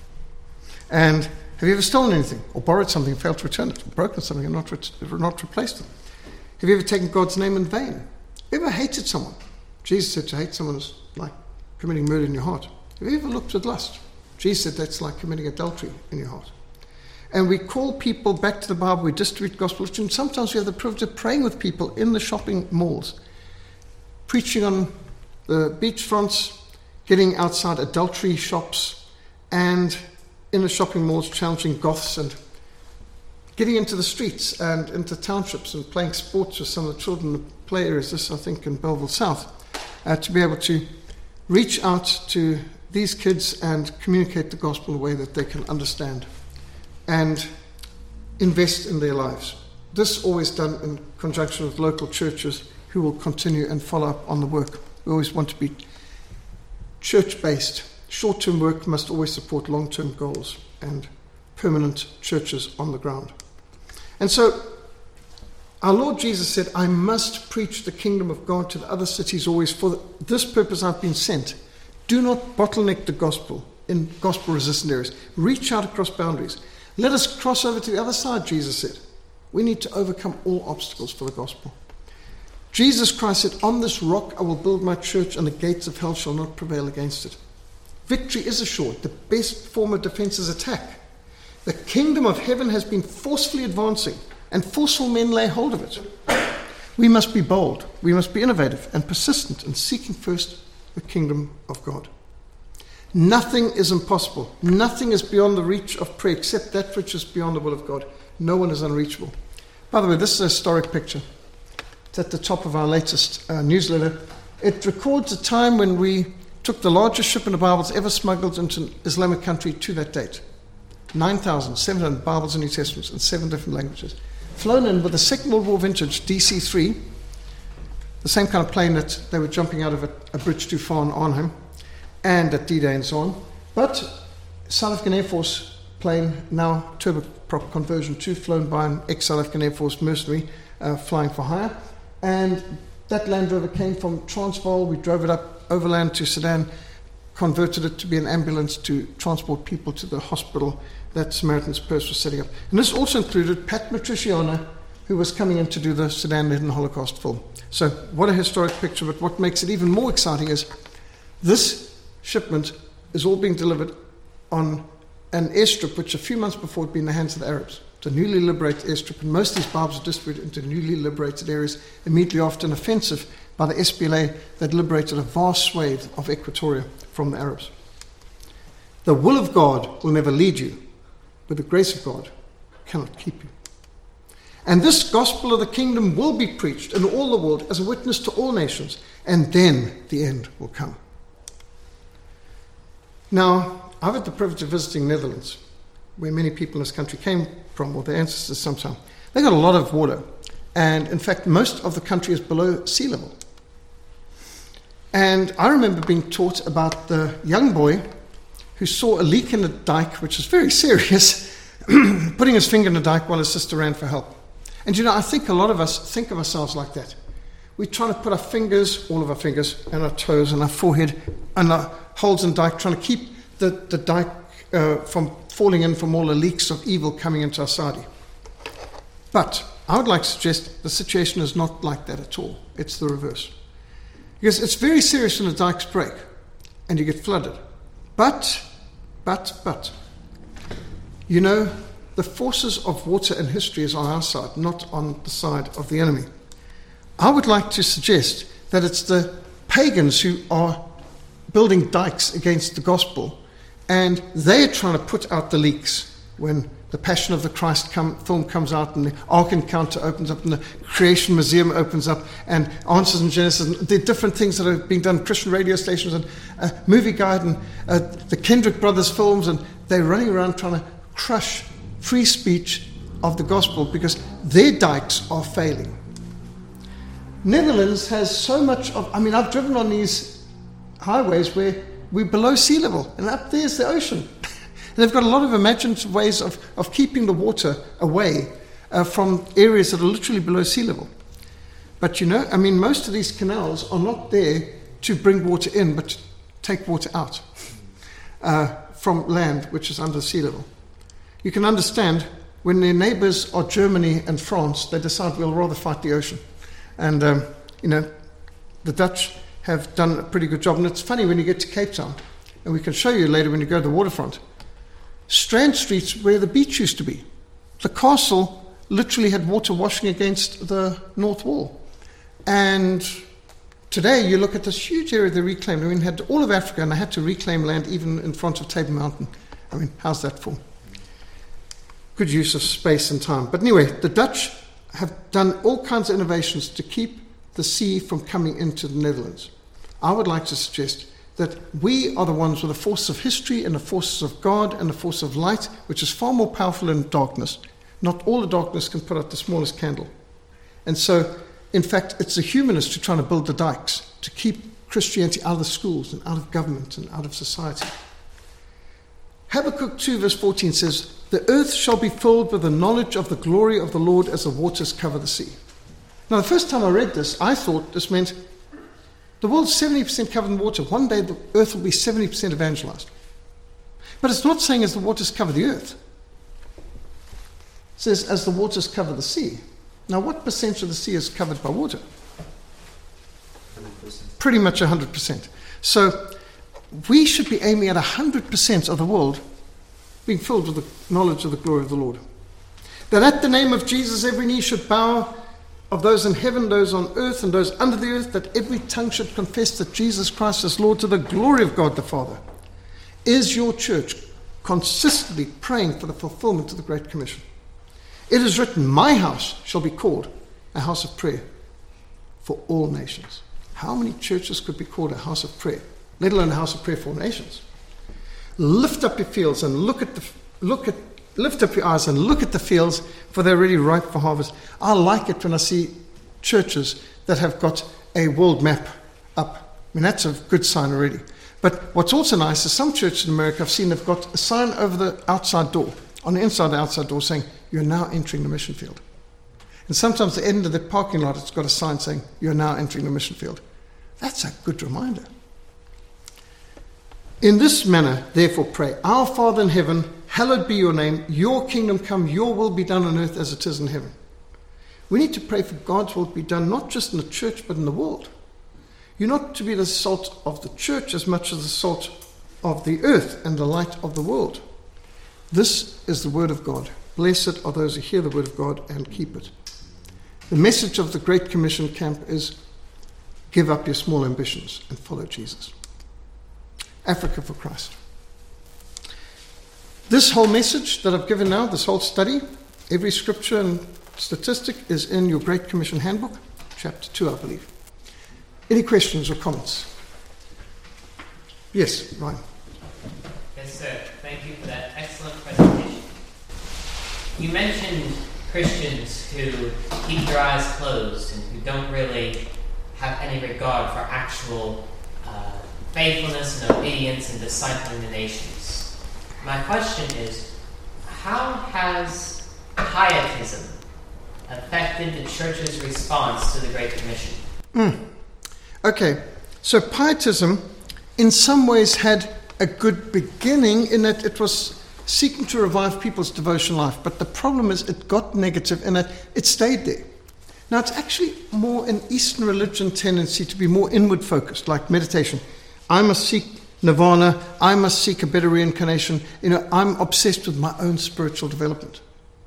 And have you ever stolen anything? Or borrowed something and failed to return it? Or broken something and not, re- not replaced it? Have you ever taken God's name in vain? Have you ever hated someone? Jesus said to hate someone is like committing murder in your heart. Have you ever looked with lust? Jesus said that's like committing adultery in your heart. And we call people back to the Bible, we distribute gospel literature, and sometimes we have the privilege of praying with people in the shopping malls, preaching on the beach fronts, getting outside adultery shops, and in the shopping malls challenging goths and getting into the streets and into townships and playing sports with some of the children in the play areas, this I think in Belleville South, uh, to be able to reach out to these kids and communicate the gospel in a way that they can understand and invest in their lives. This always done in conjunction with local churches who will continue and follow up on the work. We always want to be church-based. Short-term work must always support long-term goals and permanent churches on the ground. And so our Lord Jesus said, I must preach the kingdom of God to the other cities always. For this purpose I've been sent. Do not bottleneck the gospel in gospel-resistant areas. Reach out across boundaries. Let us cross over to the other side, Jesus said. We need to overcome all obstacles for the gospel. Jesus Christ said, on this rock I will build my church, and the gates of hell shall not prevail against it. Victory is assured. The best form of defense is attack. The kingdom of heaven has been forcefully advancing, and forceful men lay hold of it. We must be bold. We must be innovative and persistent in seeking first the kingdom of God. Nothing is impossible. Nothing is beyond the reach of prayer except that which is beyond the will of God. No one is unreachable. By the way, this is a historic picture. It's at the top of our latest uh, newsletter. It records a time when we took the largest shipment of Bibles ever smuggled into an Islamic country to that date. nine thousand seven hundred Bibles and New Testaments in seven different languages. Flown in with a Second World War vintage D C three, the same kind of plane that they were jumping out of a, a bridge too far in Arnhem, and at D-Day and so on. But South African Air Force plane, now turboprop conversion two, flown by an ex-South African Air Force mercenary uh, flying for hire. And that Land Rover came from Transvaal. We drove it up overland to Sudan, converted it to be an ambulance to transport people to the hospital that Samaritan's Purse was setting up. And this also included Pat Matriciana, who was coming in to do the Sudan Hidden Holocaust film. So what a historic picture, but what makes it even more exciting is this shipment is all being delivered on an airstrip which a few months before had been in the hands of the Arabs. It's a newly liberated airstrip, and most of these Bibles are distributed into newly liberated areas immediately after an offensive by the S P L A that liberated a vast swathe of Equatoria from the Arabs. The will of God will never lead you, but the grace of God cannot keep you. And this gospel of the kingdom will be preached in all the world as a witness to all nations, and then the end will come. Now, I've had the privilege of visiting Netherlands, where many people in this country came from, or their ancestors sometime. They've got a lot of water, and in fact, most of the country is below sea level. And I remember being taught about the young boy who saw a leak in a dike, which was very serious, putting his finger in the dike while his sister ran for help. And you know, I think a lot of us think of ourselves like that. We try to put our fingers, all of our fingers, and our toes, and our forehead, and our holes in dike, trying to keep the, the dike uh, from falling in from all the leaks of evil coming into our side. But I would like to suggest the situation is not like that at all. It's the reverse. Because it's very serious when the dikes break and you get flooded. But, but, but, you know, the forces of water in history is on our side, not on the side of the enemy. I would like to suggest that it's the pagans who are building dikes against the gospel, and they're trying to put out the leaks when the Passion of the Christ come, film comes out, and the Ark Encounter opens up, and the Creation Museum opens up, and Answers in Genesis, and the different things that are being done, Christian radio stations, and uh, Movie Guide, and uh, the Kendrick Brothers films, and they're running around trying to crush free speech of the gospel because their dikes are failing. Netherlands has so much of, I mean, I've driven on these highways where we're below sea level, and up there's the ocean. And they've got a lot of imaginative ways of, of keeping the water away uh, from areas that are literally below sea level. But you know, I mean, most of these canals are not there to bring water in, but to take water out uh, from land which is under sea level. You can understand when their neighbors are Germany and France, they decide we'll rather fight the ocean. And, um, you know, the Dutch have done a pretty good job. And it's funny when you get to Cape Town, and we can show you later when you go to the waterfront, Strand Street's where the beach used to be. The castle literally had water washing against the north wall. And today you look at this huge area they reclaimed. I mean, had all of Africa, and they had to reclaim land even in front of Table Mountain. I mean, how's that for? Good use of space and time. But anyway, the Dutch have done all kinds of innovations to keep the sea from coming into the Netherlands. I would like to suggest that we are the ones with the force of history and the forces of God and the force of light, which is far more powerful than darkness. Not all the darkness can put out the smallest candle. And so, in fact, it's the humanists who are trying to build the dikes to keep Christianity out of the schools and out of government and out of society. Habakkuk two verse fourteen says, "The earth shall be filled with the knowledge of the glory of the Lord as the waters cover the sea." Now, the first time I read this, I thought this meant the world's seventy percent covered in water. One day the earth will be seventy percent evangelized. But it's not saying as the waters cover the earth. It says as the waters cover the sea. Now, what percentage of the sea is covered by water? one hundred percent. Pretty much one hundred percent. So we should be aiming at one hundred percent of the world being filled with the knowledge of the glory of the Lord. That at the name of Jesus every knee should bow, of those in heaven, those on earth, and those under the earth, that every tongue should confess that Jesus Christ is Lord, to the glory of God the Father. Is your church consistently praying for the fulfillment of the Great Commission? It is written, my house shall be called a house of prayer for all nations. How many churches could be called a house of prayer, let alone a house of prayer for all nations? Lift up your fields and look at the look at lift up your eyes and look at the fields, for they're really ripe for harvest. I like it when I see churches that have got a world map up. I mean, that's a good sign already. But what's also nice is some churches in America I've seen have got a sign over the outside door, on the inside of the outside door, saying, you're now entering the mission field. And sometimes at the end of the parking lot, it's got a sign saying, you're now entering the mission field. That's a good reminder. In this manner, therefore, pray, our Father in heaven, hallowed be your name, your kingdom come, your will be done on earth as it is in heaven. We need to pray for God's will to be done, not just in the church, but in the world. You're not to be the salt of the church as much as the salt of the earth and the light of the world. This is the word of God. Blessed are those who hear the word of God and keep it. The message of the Great Commission camp is, give up your small ambitions and follow Jesus. Africa for Christ. This whole message that I've given now, this whole study, every scripture and statistic is in your Great Commission handbook, chapter two, I believe. Any questions or comments? Yes, Ryan. Yes, sir. Thank you for that excellent presentation. You mentioned Christians who keep their eyes closed and who don't really have any regard for actual uh, faithfulness and obedience and discipling the nations. My question is, how has pietism affected the church's response to the Great Commission? Mm. Okay, so pietism in some ways had a good beginning in that it was seeking to revive people's devotion life, but the problem is it got negative and it, it stayed there. Now it's actually more an Eastern religion tendency to be more inward focused, like meditation. I must seek nirvana, I must seek a better reincarnation, you know, I'm obsessed with my own spiritual development.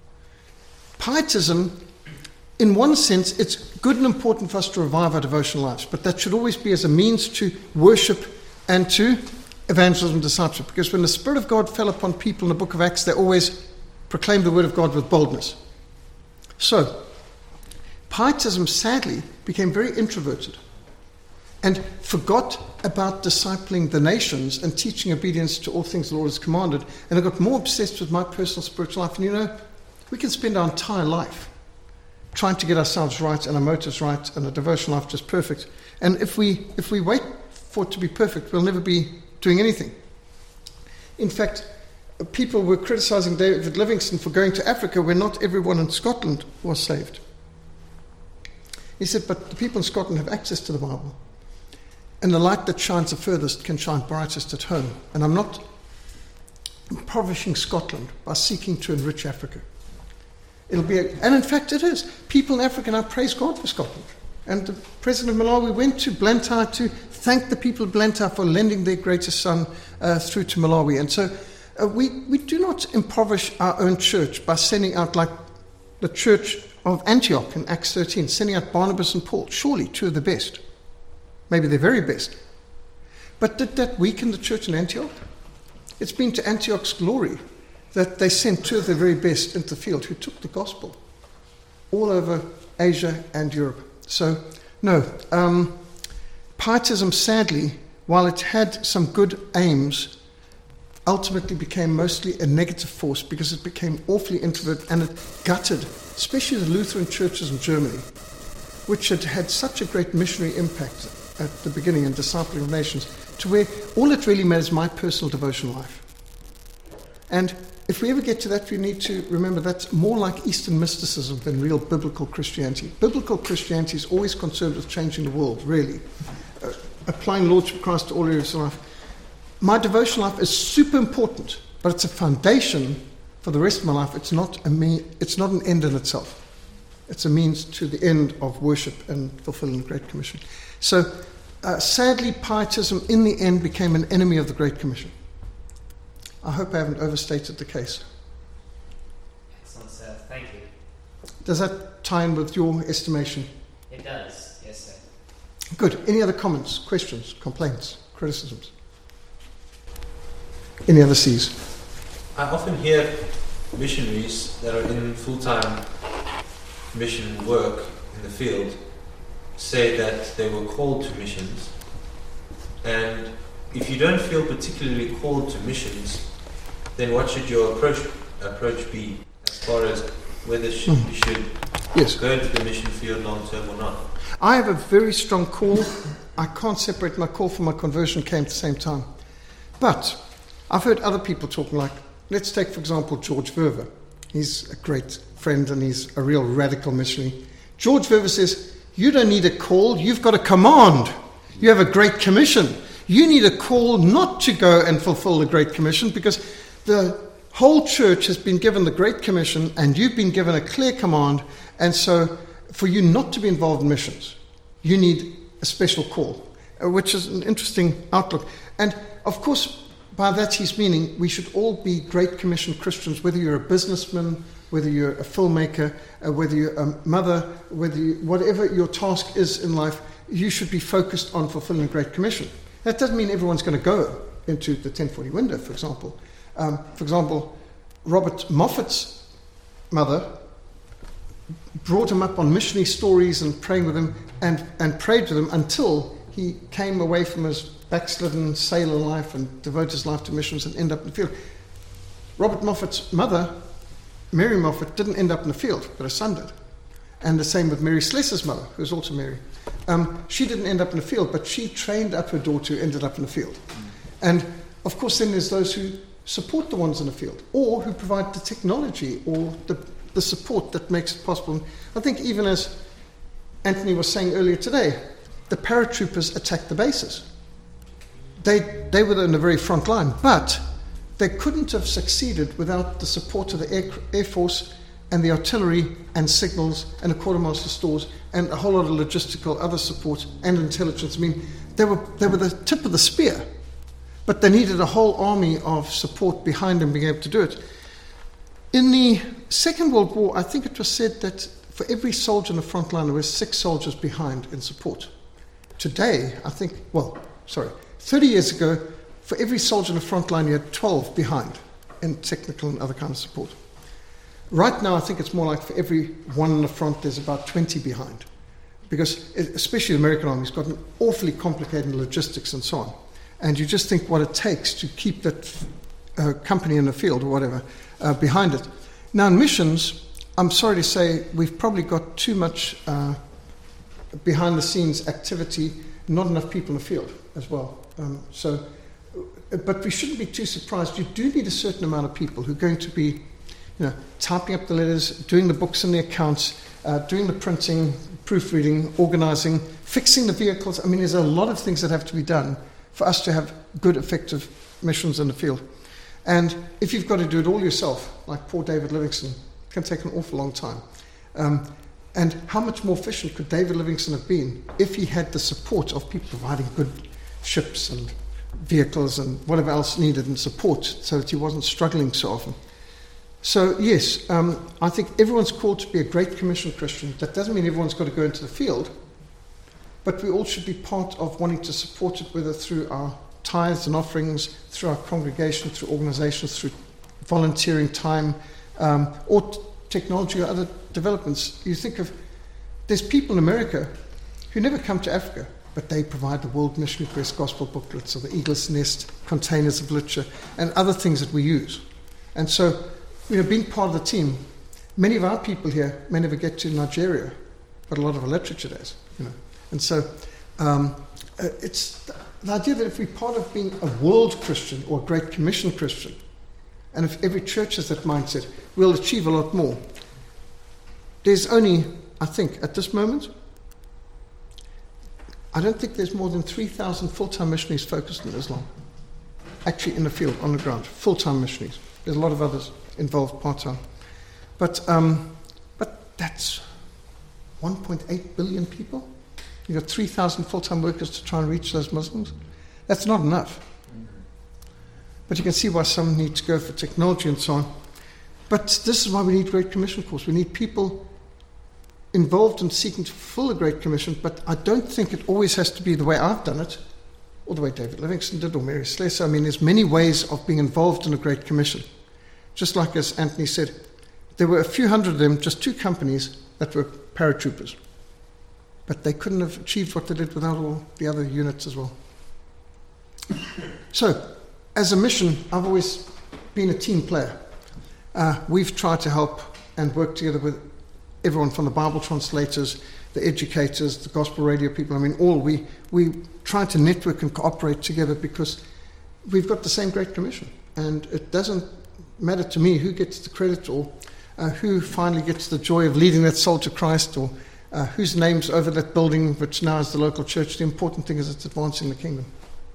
Pietism, in one sense, it's good and important for us to revive our devotional lives, but that should always be as a means to worship and to evangelism and discipleship. Because when the Spirit of God fell upon people in the book of Acts, they always proclaimed the word of God with boldness. So, pietism sadly became very introverted and forgot about discipling the nations and teaching obedience to all things the Lord has commanded, and I got more obsessed with my personal spiritual life. And you know, we can spend our entire life trying to get ourselves right and our motives right and a devotional life just perfect. And if we if we wait for it to be perfect, we'll never be doing anything. In fact, people were criticizing David Livingstone for going to Africa where not everyone in Scotland was saved. He said, but the people in Scotland have access to the Bible. And the light that shines the furthest can shine brightest at home. And I'm not impoverishing Scotland by seeking to enrich Africa. It'll be, a, and in fact it is. People in Africa now praise God for Scotland. And the president of Malawi went to Blantyre to thank the people of Blantyre for lending their greatest son uh, through to Malawi. And so uh, we, we do not impoverish our own church by sending out, like the church of Antioch in Acts thirteen, sending out Barnabas and Paul, surely two of the best. Maybe the very best. But did that weaken the church in Antioch? It's been to Antioch's glory that they sent two of the very best into the field who took the gospel all over Asia and Europe. So, no, um, pietism, sadly, while it had some good aims, ultimately became mostly a negative force because it became awfully introverted and it gutted, especially the Lutheran churches in Germany, which had had such a great missionary impact at the beginning in discipling of nations, to where all it really matters is my personal devotional life. And if we ever get to that, we need to remember that's more like Eastern mysticism than real biblical Christianity. Biblical Christianity is always concerned with changing the world, really. Uh, applying Lordship of Christ to all areas of life. My devotional life is super important, but it's a foundation for the rest of my life. It's not a me- it's not an end in itself. It's a means to the end of worship and fulfilling the Great Commission. So, uh, sadly, pietism in the end became an enemy of the Great Commission. I hope I haven't overstated the case. Excellent, sir. Thank you. Does that tie in with your estimation? It does. Yes, sir. Good. Any other comments, questions, complaints, criticisms? any other seas. I often hear missionaries that are in full-time mission work in the field say that they were called to missions, and if you don't feel particularly called to missions, then what should your approach approach be as far as whether sh- Mm. you should Yes. go into the mission field long term or not? I have a very strong call. I can't separate my call from my conversion came at the same time. But I've heard other people talking like, let's take, for example, George Verver. He's a great friend and he's a real radical missionary. George Verver says, you don't need a call, you've got a command. You have a great commission. You need a call not to go and fulfill the Great Commission, because the whole church has been given the Great Commission and you've been given a clear command. And so for you not to be involved in missions, you need a special call, uh, which is an interesting outlook. And of course, by that he's meaning we should all be Great Commission Christians, whether you're a businessman, whether you're a filmmaker, uh, whether you're a mother, whether you, whatever your task is in life, you should be focused on fulfilling the Great Commission. That doesn't mean everyone's going to go into the ten forty window, for example. Um, for example, Robert Moffat's mother brought him up on missionary stories and praying with him, and, and prayed with him until he came away from his backslidden sailor life and devoted his life to missions and ended up in the field. Robert Moffat's mother, Mary Moffat, didn't end up in the field, but her son did. And the same with Mary Slessor's mother, who was also Mary. Um, she didn't end up in the field, but she trained up her daughter who ended up in the field. And of course then there's those who support the ones in the field, or who provide the technology or the, the support that makes it possible. I think even as Anthony was saying earlier today, the paratroopers attacked the bases. They, they were in the very front line, but they couldn't have succeeded without the support of the Air, Air Force and the artillery and signals and the quartermaster stores and a whole lot of logistical other support and intelligence. I mean, they were, they were the tip of the spear, but they needed a whole army of support behind them being able to do it. In the Second World War, I think it was said that for every soldier in the front line, there were six soldiers behind in support. Today, I think, well, sorry, thirty years ago, for every soldier in the front line, you had twelve behind in technical and other kind of support. Right now, I think it's more like for every one in the front, there's about twenty behind. Because it, especially the American Army's got an awfully complicated logistics and so on. And you just think what it takes to keep that uh, company in the field or whatever uh, behind it. Now in missions, I'm sorry to say we've probably got too much uh, behind the scenes activity, not enough people in the field as well. Um, so, but we shouldn't be too surprised. You do need a certain amount of people who are going to be, you know, typing up the letters, doing the books and the accounts, uh, doing the printing, proofreading, organizing, fixing the vehicles. I mean, there's a lot of things that have to be done for us to have good, effective missions in the field. And if you've got to do it all yourself, like poor David Livingstone, it can take an awful long time. Um, and how much more efficient could David Livingstone have been if he had the support of people providing good ships and vehicles and whatever else needed and support so that he wasn't struggling so often. So yes, um, I think everyone's called to be a Great Commission Christian. That doesn't mean everyone's got to go into the field, but we all should be part of wanting to support it, whether through our tithes and offerings, through our congregation, through organizations, through volunteering time, um, or t- technology or other developments. You think of, there's people in America who never come to Africa, but they provide the World Missionary Press Gospel booklets or the Eagle's Nest containers of literature and other things that we use. And so, you know, being part of the team, many of our people here may never get to Nigeria, but a lot of our literature does, you know. And so um, uh, it's the, the idea that if we're part of being a world Christian or a Great Commission Christian, and if every church has that mindset, we'll achieve a lot more. There's only, I think, at this moment, I don't think there's more than three thousand full-time missionaries focused in Islam. Actually in the field, on the ground, full-time missionaries. There's a lot of others involved part-time. But, um, but that's one point eight billion people. You've got three thousand full-time workers to try and reach those Muslims. That's not enough. But you can see why some need to go for technology and so on. But this is why we need Great Commission course. We need people involved in seeking to fulfill the Great Commission, but I don't think it always has to be the way I've done it, or the way David Livingstone did, or Mary Slessor. I mean, there's many ways of being involved in a Great Commission. Just like as Anthony said, there were a few hundred of them, just two companies that were paratroopers. But they couldn't have achieved what they did without all the other units as well. So, as a mission, I've always been a team player. Uh, we've tried to help and work together with everyone from the Bible translators, the educators, the gospel radio people. I mean, all we we try to network and cooperate together because we've got the same Great Commission. And it doesn't matter to me who gets the credit or uh, who finally gets the joy of leading that soul to Christ or uh, whose name's over that building, which now is the local church. The important thing is it's advancing the kingdom.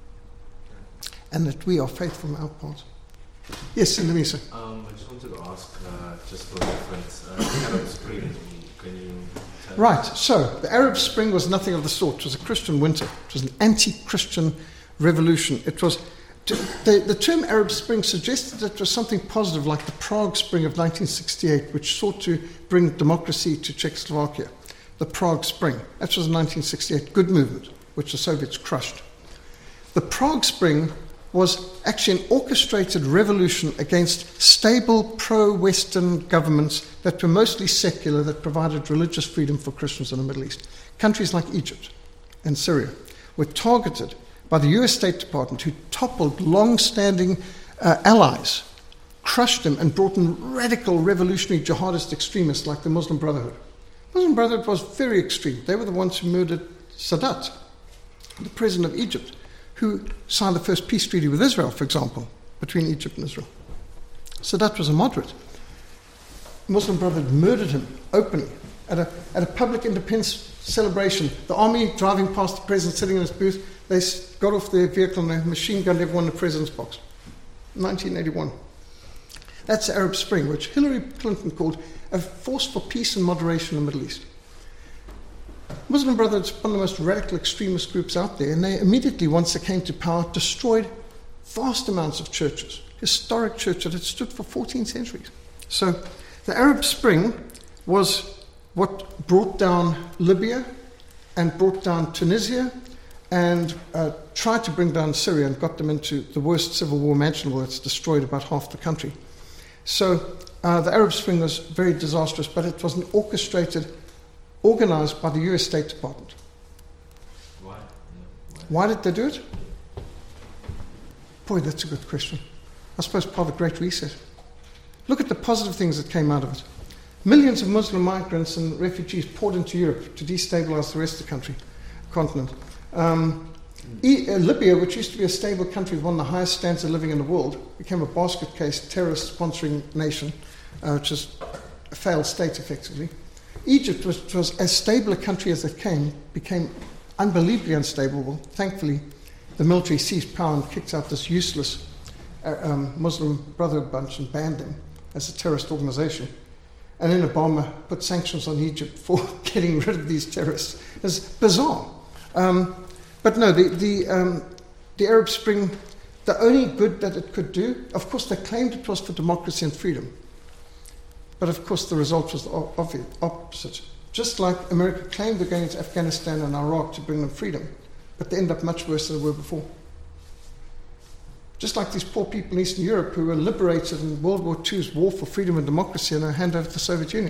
And that we are faithful in our part. Yes, Indemisa. Um, I just wanted to ask, uh, just for reference, uh, Arab Spring, can you tell Right, so the Arab Spring was nothing of the sort. It was a Christian winter. It was an anti-Christian revolution. It was, the, the term Arab Spring suggested that it was something positive like the Prague Spring of nineteen sixty-eight, which sought to bring democracy to Czechoslovakia. The Prague Spring, that was a nineteen sixty-eight good movement, which the Soviets crushed. The Prague Spring was actually an orchestrated revolution against stable pro-Western governments that were mostly secular, that provided religious freedom for Christians in the Middle East. Countries like Egypt and Syria were targeted by the U S State Department, who toppled long-standing uh, allies, crushed them, and brought in radical revolutionary jihadist extremists like the Muslim Brotherhood. The Muslim Brotherhood was very extreme. They were the ones who murdered Sadat, the president of Egypt, who signed the first peace treaty with Israel, for example, between Egypt and Israel. Sadat was a moderate. The Muslim Brotherhood murdered him openly at a, at a public independence celebration. The army driving past the president sitting in his booth, they got off their vehicle and they machine gunned everyone in the president's box. nineteen eighty-one. That's the Arab Spring, which Hillary Clinton called a force for peace and moderation in the Middle East. Muslim Brotherhood is one of the most radical extremist groups out there, and they immediately, once they came to power, destroyed vast amounts of churches, historic churches that had stood for fourteen centuries. So the Arab Spring was what brought down Libya and brought down Tunisia and uh, tried to bring down Syria and got them into the worst civil war imaginable that's destroyed about half the country. So uh, the Arab Spring was very disastrous, but it was an orchestrated, organized by the U S State Department. Why? Yeah. Why did they do it? Boy, that's a good question. I suppose part of the Great Reset. Look at the positive things that came out of it. Millions of Muslim migrants and refugees poured into Europe to destabilize the rest of the country, continent. Um, e- uh, Libya, which used to be a stable country with one of the highest standards of living in the world, became a basket case terrorist-sponsoring nation, uh, which is a failed state, effectively. Egypt, which was as stable a country as it came, became unbelievably unstable. Well, thankfully, the military seized power and kicked out this useless uh, um, Muslim Brotherhood bunch and banned them as a terrorist organization. And then Obama put sanctions on Egypt for getting rid of these terrorists. It's bizarre. Um, but no, the, the, um, the Arab Spring, the only good that it could do, of course, they claimed it was for democracy and freedom. But of course, the result was the opposite. Just like America claimed they're going into Afghanistan and Iraq to bring them freedom, but they end up much worse than they were before. Just like these poor people in Eastern Europe who were liberated in World War Two's war for freedom and democracy and they hand over to the Soviet Union.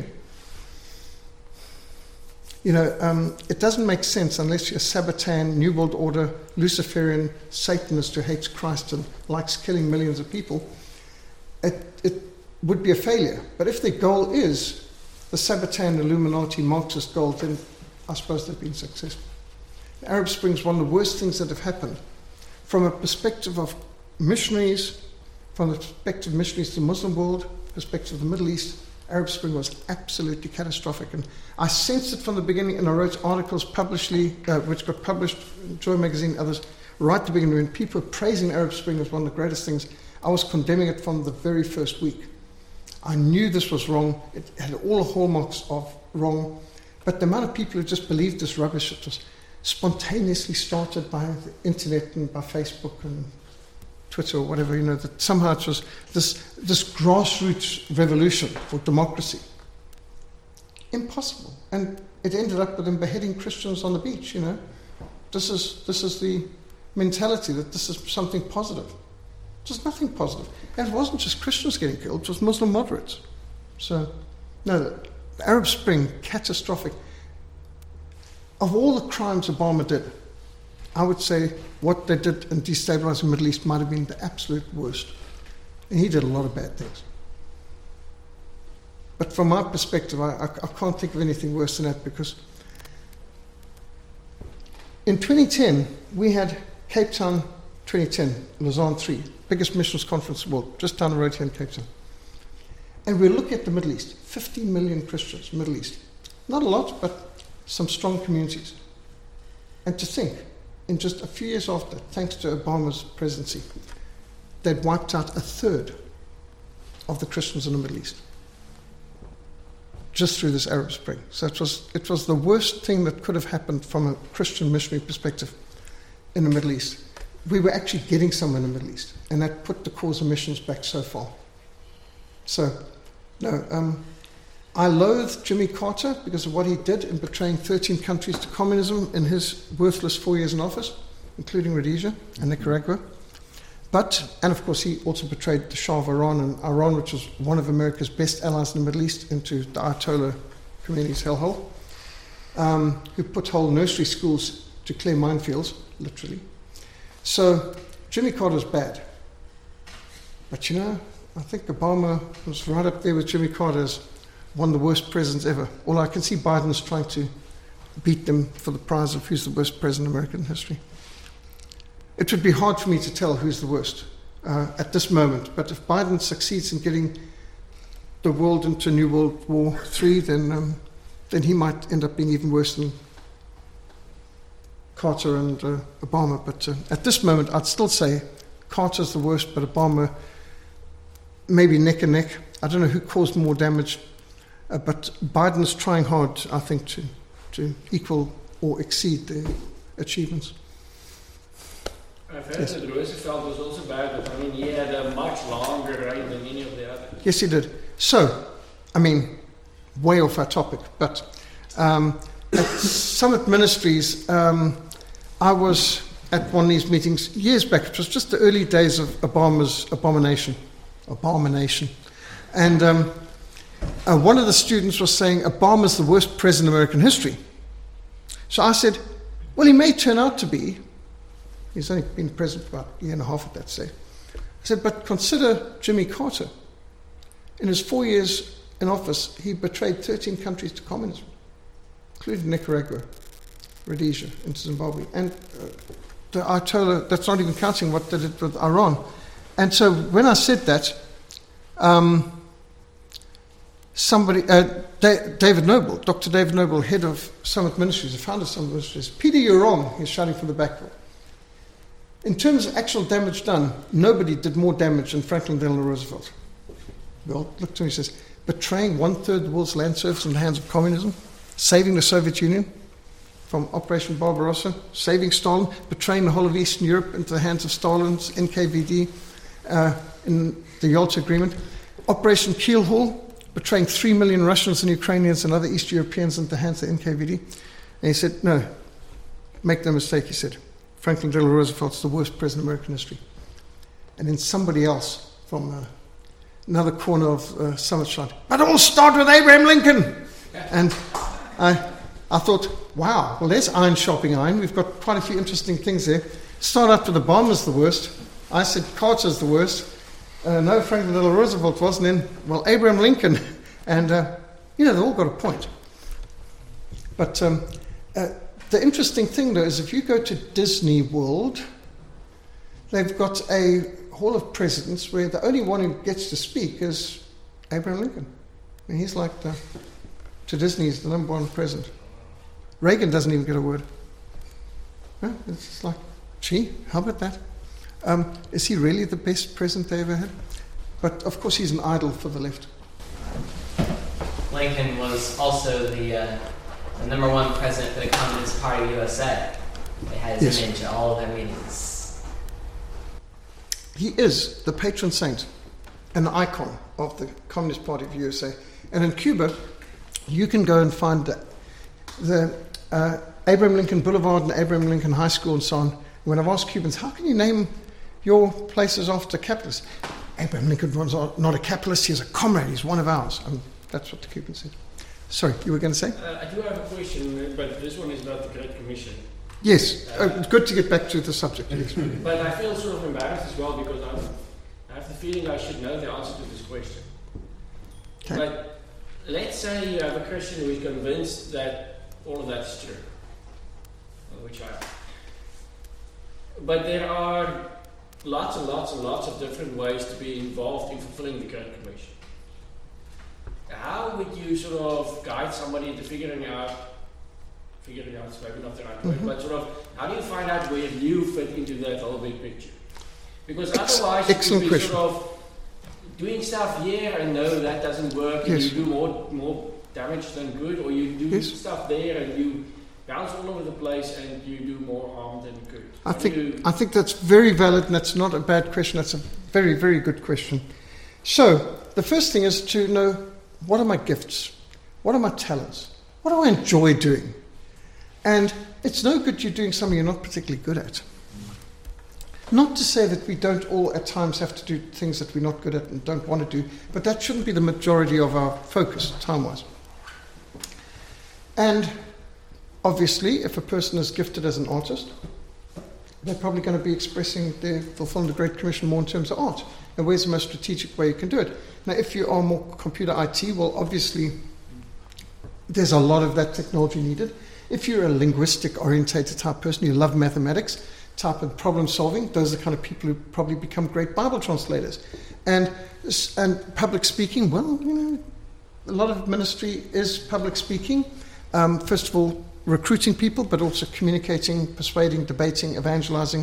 You know, um, it doesn't make sense unless you're a Sabbatean, New World Order, Luciferian Satanist who hates Christ and likes killing millions of people. It, it would be a failure. But if the goal is the Sabbatean, Illuminati, Marxist goal, then I suppose they've been successful. The Arab Spring is one of the worst things that have happened. From a perspective of missionaries, from the perspective of missionaries to the Muslim world, perspective of the Middle East, Arab Spring was absolutely catastrophic. And I sensed it from the beginning, and I wrote articles publicly, uh, which got published in Joy magazine and others, right at the beginning. When people were praising Arab Spring as one of the greatest things, I was condemning it from the very first week. I knew this was wrong. It had all the hallmarks of wrong. But the amount of people who just believed this rubbish, it was spontaneously started by the internet and by Facebook and Twitter or whatever, you know, that somehow it was this, this grassroots revolution for democracy. Impossible. And it ended up with them beheading Christians on the beach, you know. This is, this is the mentality that this is something positive. Just nothing positive. And it wasn't just Christians getting killed, it was Muslim moderates. So, no, the Arab Spring, catastrophic. Of all the crimes Obama did, I would say what they did in destabilizing the Middle East might have been the absolute worst. And he did a lot of bad things. But from my perspective, I, I, I can't think of anything worse than that, because in twenty ten, we had Cape Town twenty ten, Lausanne three, biggest missions conference in the world, just down the road here in Cape Town. And we look at the Middle East, fifty million Christians, Middle East. Not a lot, but some strong communities. And to think, in just a few years after, thanks to Obama's presidency, they'd wiped out a third of the Christians in the Middle East, just through this Arab Spring. So it was, it was the worst thing that could have happened from a Christian missionary perspective in the Middle East. We were actually getting somewhere in the Middle East, and that put the cause of missions back so far. So, no, um, I loathe Jimmy Carter because of what he did in betraying thirteen countries to communism in his worthless four years in office, including Rhodesia and Nicaragua. But, and of course, he also betrayed the Shah of Iran, and Iran, which was one of America's best allies in the Middle East, into the Ayatollah Khomeini's hellhole, um, who put whole nursery schools to clear minefields, literally. So, Jimmy Carter's bad. But you know, I think Obama was right up there with Jimmy Carter as one of the worst presidents ever. Although I can see Biden's trying to beat them for the prize of who's the worst president in American history. It would be hard for me to tell who's the worst uh, at this moment. But if Biden succeeds in getting the world into New World War Three, then um, then he might end up being even worse than Carter and uh, Obama. But uh, at this moment, I'd still say Carter's the worst, but Obama maybe neck and neck. I don't know who caused more damage, uh, but Biden's trying hard, I think, to to equal or exceed the achievements. I've heard Yes. that Roosevelt was also bad, but I mean, he had a much longer reign than any of the others. Yes, he did. So, I mean, way off our topic, but um, at Summit Ministries, um, I was at one of these meetings years back. It was just the early days of Obama's abomination, abomination, and um, uh, one of the students was saying Obama's the worst president in American history. So I said, well, he may turn out to be. He's only been president for about a year and a half at that stage. I said, but consider Jimmy Carter. In his four years in office, he betrayed thirteen countries to communism, including Nicaragua, Rhodesia, and Zimbabwe. And uh, the Ayatollah, that's not even counting what they did with Iran. And so when I said that, um, somebody, uh, da- David Noble, Doctor David Noble, head of Summit Ministries, the founder of Summit Ministries, Peter, you're wrong, he's shouting from the back. In terms of actual damage done, nobody did more damage than Franklin Delano Roosevelt. Well, look to him, he says, betraying one-third of the world's land surface in the hands of communism, saving the Soviet Union from Operation Barbarossa, saving Stalin, betraying the whole of Eastern Europe into the hands of Stalin's N K V D uh, in the Yalta Agreement, Operation Keelhaul, betraying three million Russians and Ukrainians and other East Europeans into the hands of the N K V D. And he said, no, make no mistake, he said, Franklin Delano Roosevelt's the worst president in American history. And then somebody else from uh, another corner of uh, Summit shouted, but it all started with Abraham Lincoln. And I, I thought, wow, well, there's iron sharpening iron. We've got quite a few interesting things there. Start up with Obama's the worst. I said Carter's the worst. Uh, no, Franklin Delano Roosevelt wasn't in. Well, Abraham Lincoln. And, uh, you know, they all got a point. But um, uh, the interesting thing, though, is if you go to Disney World, they've got a Hall of Presidents where the only one who gets to speak is Abraham Lincoln. I mean, he's like, the, to Disney, he's the number one president. Reagan doesn't even get a word. Huh? It's just like, gee, how about that? Um, is he really the best president they ever had? But, of course, he's an idol for the left. Lincoln was also the, uh, the number one president for the Communist Party U S A. They had his Yes. image at all of their meetings. He is the patron saint and the icon of the Communist Party of U S A. And in Cuba, you can go and find the, the uh, Abraham Lincoln Boulevard and Abraham Lincoln High School and so on, When I've asked Cubans, how can you name your places after capitalists? Abraham Lincoln was not a capitalist, he's a comrade, he's one of ours. And that's what the Cubans said. Sorry, you were going to say? Uh, I do have a question, but this one is about the Great Commission. Yes, Uh, uh, good to get back to the subject. Yes. But I feel sort of embarrassed as well because I'm, I have the feeling I should know the answer to this question. Okay. But let's say you have a Christian who is convinced that all of that's true, which I am. But there are lots and lots and lots of different ways to be involved in fulfilling the Great Commission. How would you sort of guide somebody into figuring out, figuring out is maybe not the right word, Mhm. but sort of, how do you find out where you fit into that whole big picture? Because Ex- otherwise you excellent could be question. sort of doing stuff here and no, that doesn't work, and Yes. you do more more damage than good, or you do Yes. stuff there and you bounce all over the place and you do more harm than good. I How do think you- I think that's very valid, and that's not a bad question. That's a very, very good question. So the first thing is to know, what are my gifts? What are my talents? What do I enjoy doing? And it's no good you doing something you're not particularly good at. Not to say that we don't all at times have to do things that we're not good at and don't want to do, but that shouldn't be the majority of our focus time-wise. And obviously, if a person is gifted as an artist, they're probably going to be expressing their fulfilling the Great Commission more in terms of art. And where's the most strategic way you can do it? Now, if you are more computer I T, well, obviously, there's a lot of that technology needed. If you're a linguistic-orientated type person, you love mathematics, type of problem solving, those are the kind of people who probably become great Bible translators. And, and public speaking, well, you know, a lot of ministry is public speaking. Um, first of all, recruiting people, but also communicating, persuading, debating, evangelizing.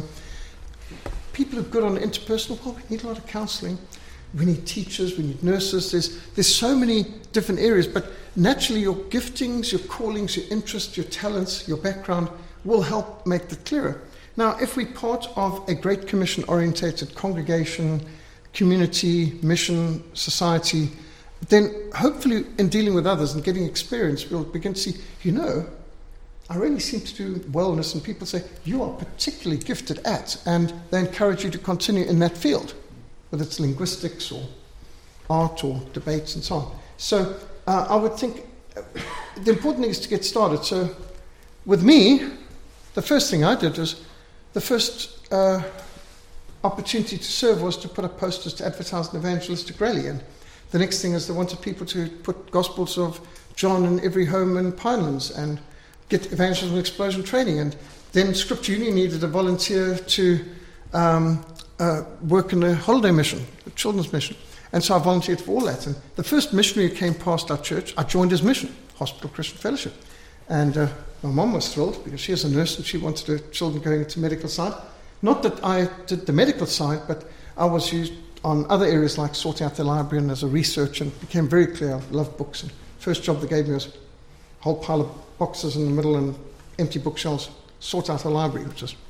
People who are good on interpersonal, well, we need a lot of counseling. We need teachers, we need nurses. There's, there's so many different areas, but naturally your giftings, your callings, your interests, your talents, your background will help make that clearer. Now, if we're part of a Great Commission-orientated congregation, community, mission, society, then hopefully in dealing with others and getting experience, we'll begin to see, you know, I really seem to do wellness, and people say, you are particularly gifted at, and they encourage you to continue in that field, whether it's linguistics or art or debates and so on. So uh, I would think uh, the important thing is to get started. So with me, the first thing I did was, the first uh, opportunity to serve was to put up posters to advertise an evangelistic rally. And the next thing is they wanted people to put Gospels of John in every home in Pinelands and get evangelism explosion training. And then Scripture Union needed a volunteer to um, uh, work in the holiday mission, the children's mission. And so I volunteered for all that. And the first missionary who came past our church, I joined his mission, Hospital Christian Fellowship. And uh, my mom was thrilled because she was a nurse and she wanted her children going into medical side. Not that I did the medical side, but I was used on other areas like sorting out the library and as a researcher, and it became very clear I love books. And first job they gave me was a whole pile of boxes in the middle and empty bookshelves, sort out a library, which was,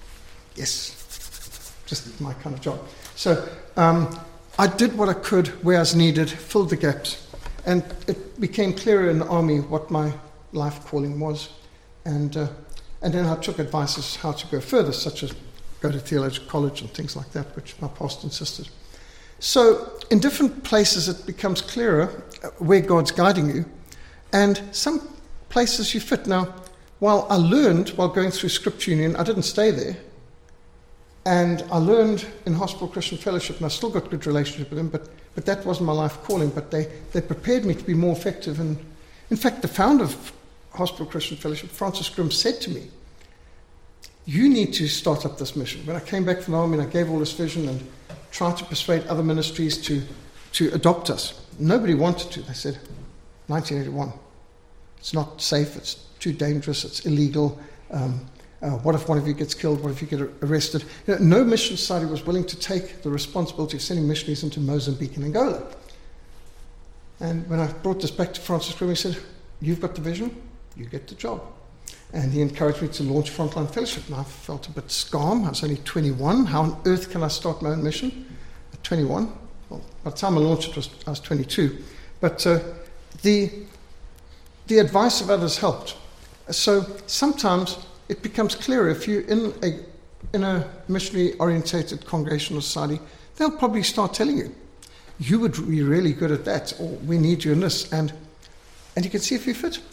yes, just my kind of job. So um, I did what I could where I was needed, filled the gaps, and it became clearer in the army what my life calling was. And uh, and then I took advice as how to go further, such as go to theological college and things like that, which my pastor insisted. So in different places it becomes clearer where God's guiding you, and some places you fit. Now, while I learned while going through Scripture Union, I didn't stay there, and I learned in Hospital Christian Fellowship, and I still got good relationship with them, but, but that wasn't my life calling, but they, they prepared me to be more effective. And in fact, the founder of Hospital Christian Fellowship, Francis Grimm, said to me, you need to start up this mission. When I came back from the army and I gave all this vision and tried to persuade other ministries to, to adopt us, nobody wanted to. They said, nineteen eighty-one, it's not safe, it's too dangerous, it's illegal. Um, uh, what if one of you gets killed? What if you get arrested? You know, no mission society was willing to take the responsibility of sending missionaries into Mozambique and Angola. And when I brought this back to Francis Grimm, he said, you've got the vision, you get the job. And he encouraged me to launch Frontline Fellowship. And I felt a bit scum. I was only twenty-one. How on earth can I start my own mission at twenty-one? Well, by the time I launched it, was, I was twenty-two. But uh, the, the advice of others helped. So sometimes it becomes clearer if you're in a in a missionary-orientated congregational society, they'll probably start telling you, you would be really good at that, or we need you in this, and and you can see if you fit.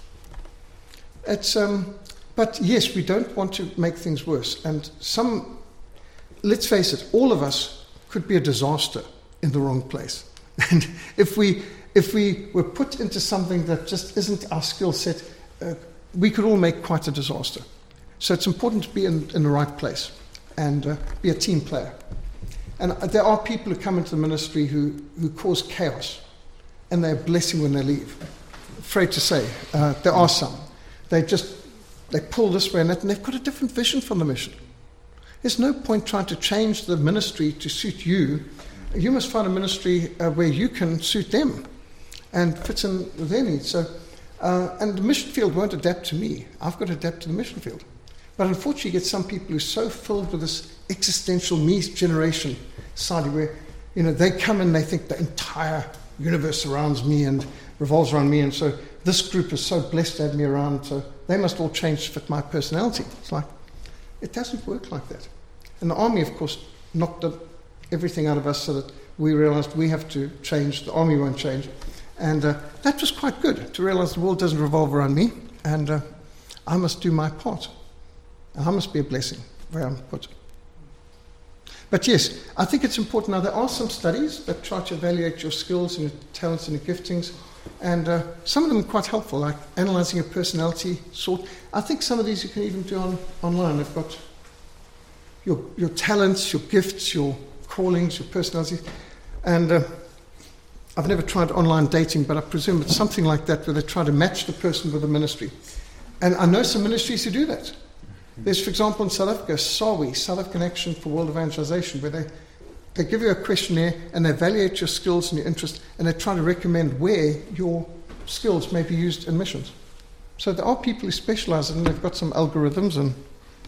It's um, but yes, we don't want to make things worse. And some, let's face it, all of us could be a disaster in the wrong place. And if we if we were put into something that just isn't our skill set, uh, we could all make quite a disaster. So it's important to be in, in the right place and uh, be a team player. And there are people who come into the ministry who, who cause chaos, and they're a blessing when they leave. Afraid to say, uh, there are some. They just, they pull this way and that, and they've got a different vision from the mission. There's no point trying to change the ministry to suit you. You must find a ministry uh, where you can suit them and fit in with their needs. So, uh, and the mission field won't adapt to me. I've got to adapt to the mission field. But unfortunately, you get some people who are so filled with this existential me generation society where, you know, they come and they think the entire universe surrounds me and revolves around me, and so this group is so blessed to have me around, so they must all change to fit my personality. It's like, it doesn't work like that. And the army, of course, knocked the, everything out of us so that we realized we have to change, the army won't change. And uh, that was quite good, to realize the world doesn't revolve around me, and uh, I must do my part. And I must be a blessing where I'm put. But yes, I think it's important. Now, there are some studies that try to evaluate your skills and your talents and your giftings, and uh, some of them are quite helpful, like analyzing your personality sort. I think some of these you can even do on, online. They've got your, your talents, your gifts, your callings, your personalities. And uh, I've never tried online dating, but I presume it's something like that, where they try to match the person with the ministry. And I know some ministries who do that. There's, for example, in South Africa, SAWI, South African Action for World Evangelization, where they, they give you a questionnaire and they evaluate your skills and your interests, and they try to recommend where your skills may be used in missions. So there are people who specialize in it, and they've got some algorithms, and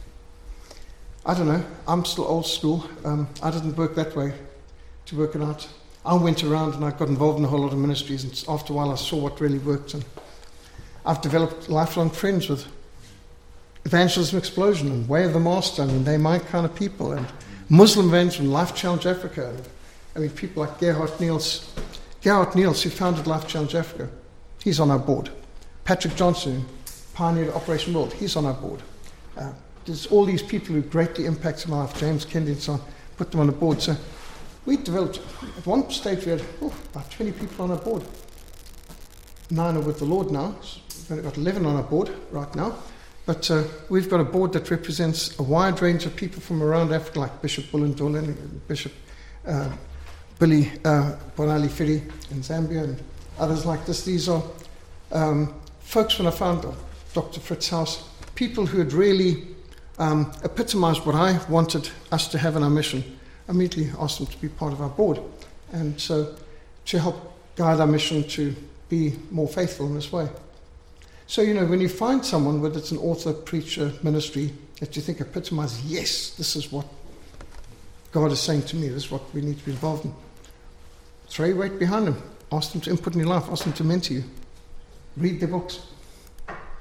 I don't know, I'm still old school. Um, I didn't work that way to work it out. I went around and I got involved in a whole lot of ministries, and after a while I saw what really worked, and I've developed lifelong friends with Evangelism Explosion and Way of the Master. I mean, they're my kind of people. And Muslim Evangelism, Life Challenge Africa. And, I mean, people like Gerhard Niels. Gerhard Niels, who founded Life Challenge Africa, he's on our board. Patrick Johnson, who pioneered Operation World, he's on our board. Uh, there's all these people who greatly impacted my life, James Kennedy and so on, put them on the board. So we developed, at one stage we had oh, about twenty people on our board. Nine are with the Lord now. So we've only got eleven on our board right now. But uh, we've got a board that represents a wide range of people from around Africa, like Bishop Bulundole, Bishop uh, Billy uh, Bonali Firi in Zambia, and others like this. These are um, folks, when I found Doctor Fritz House, people who had really um, epitomized what I wanted us to have in our mission. I immediately asked them to be part of our board, and so to help guide our mission to be more faithful in this way. So, you know, when you find someone, whether it's an author, preacher, ministry, that you think epitomizes, yes, this is what God is saying to me, this is what we need to be involved in, throw your weight behind them. Ask them to input in your life. Ask them to mentor you. Read their books.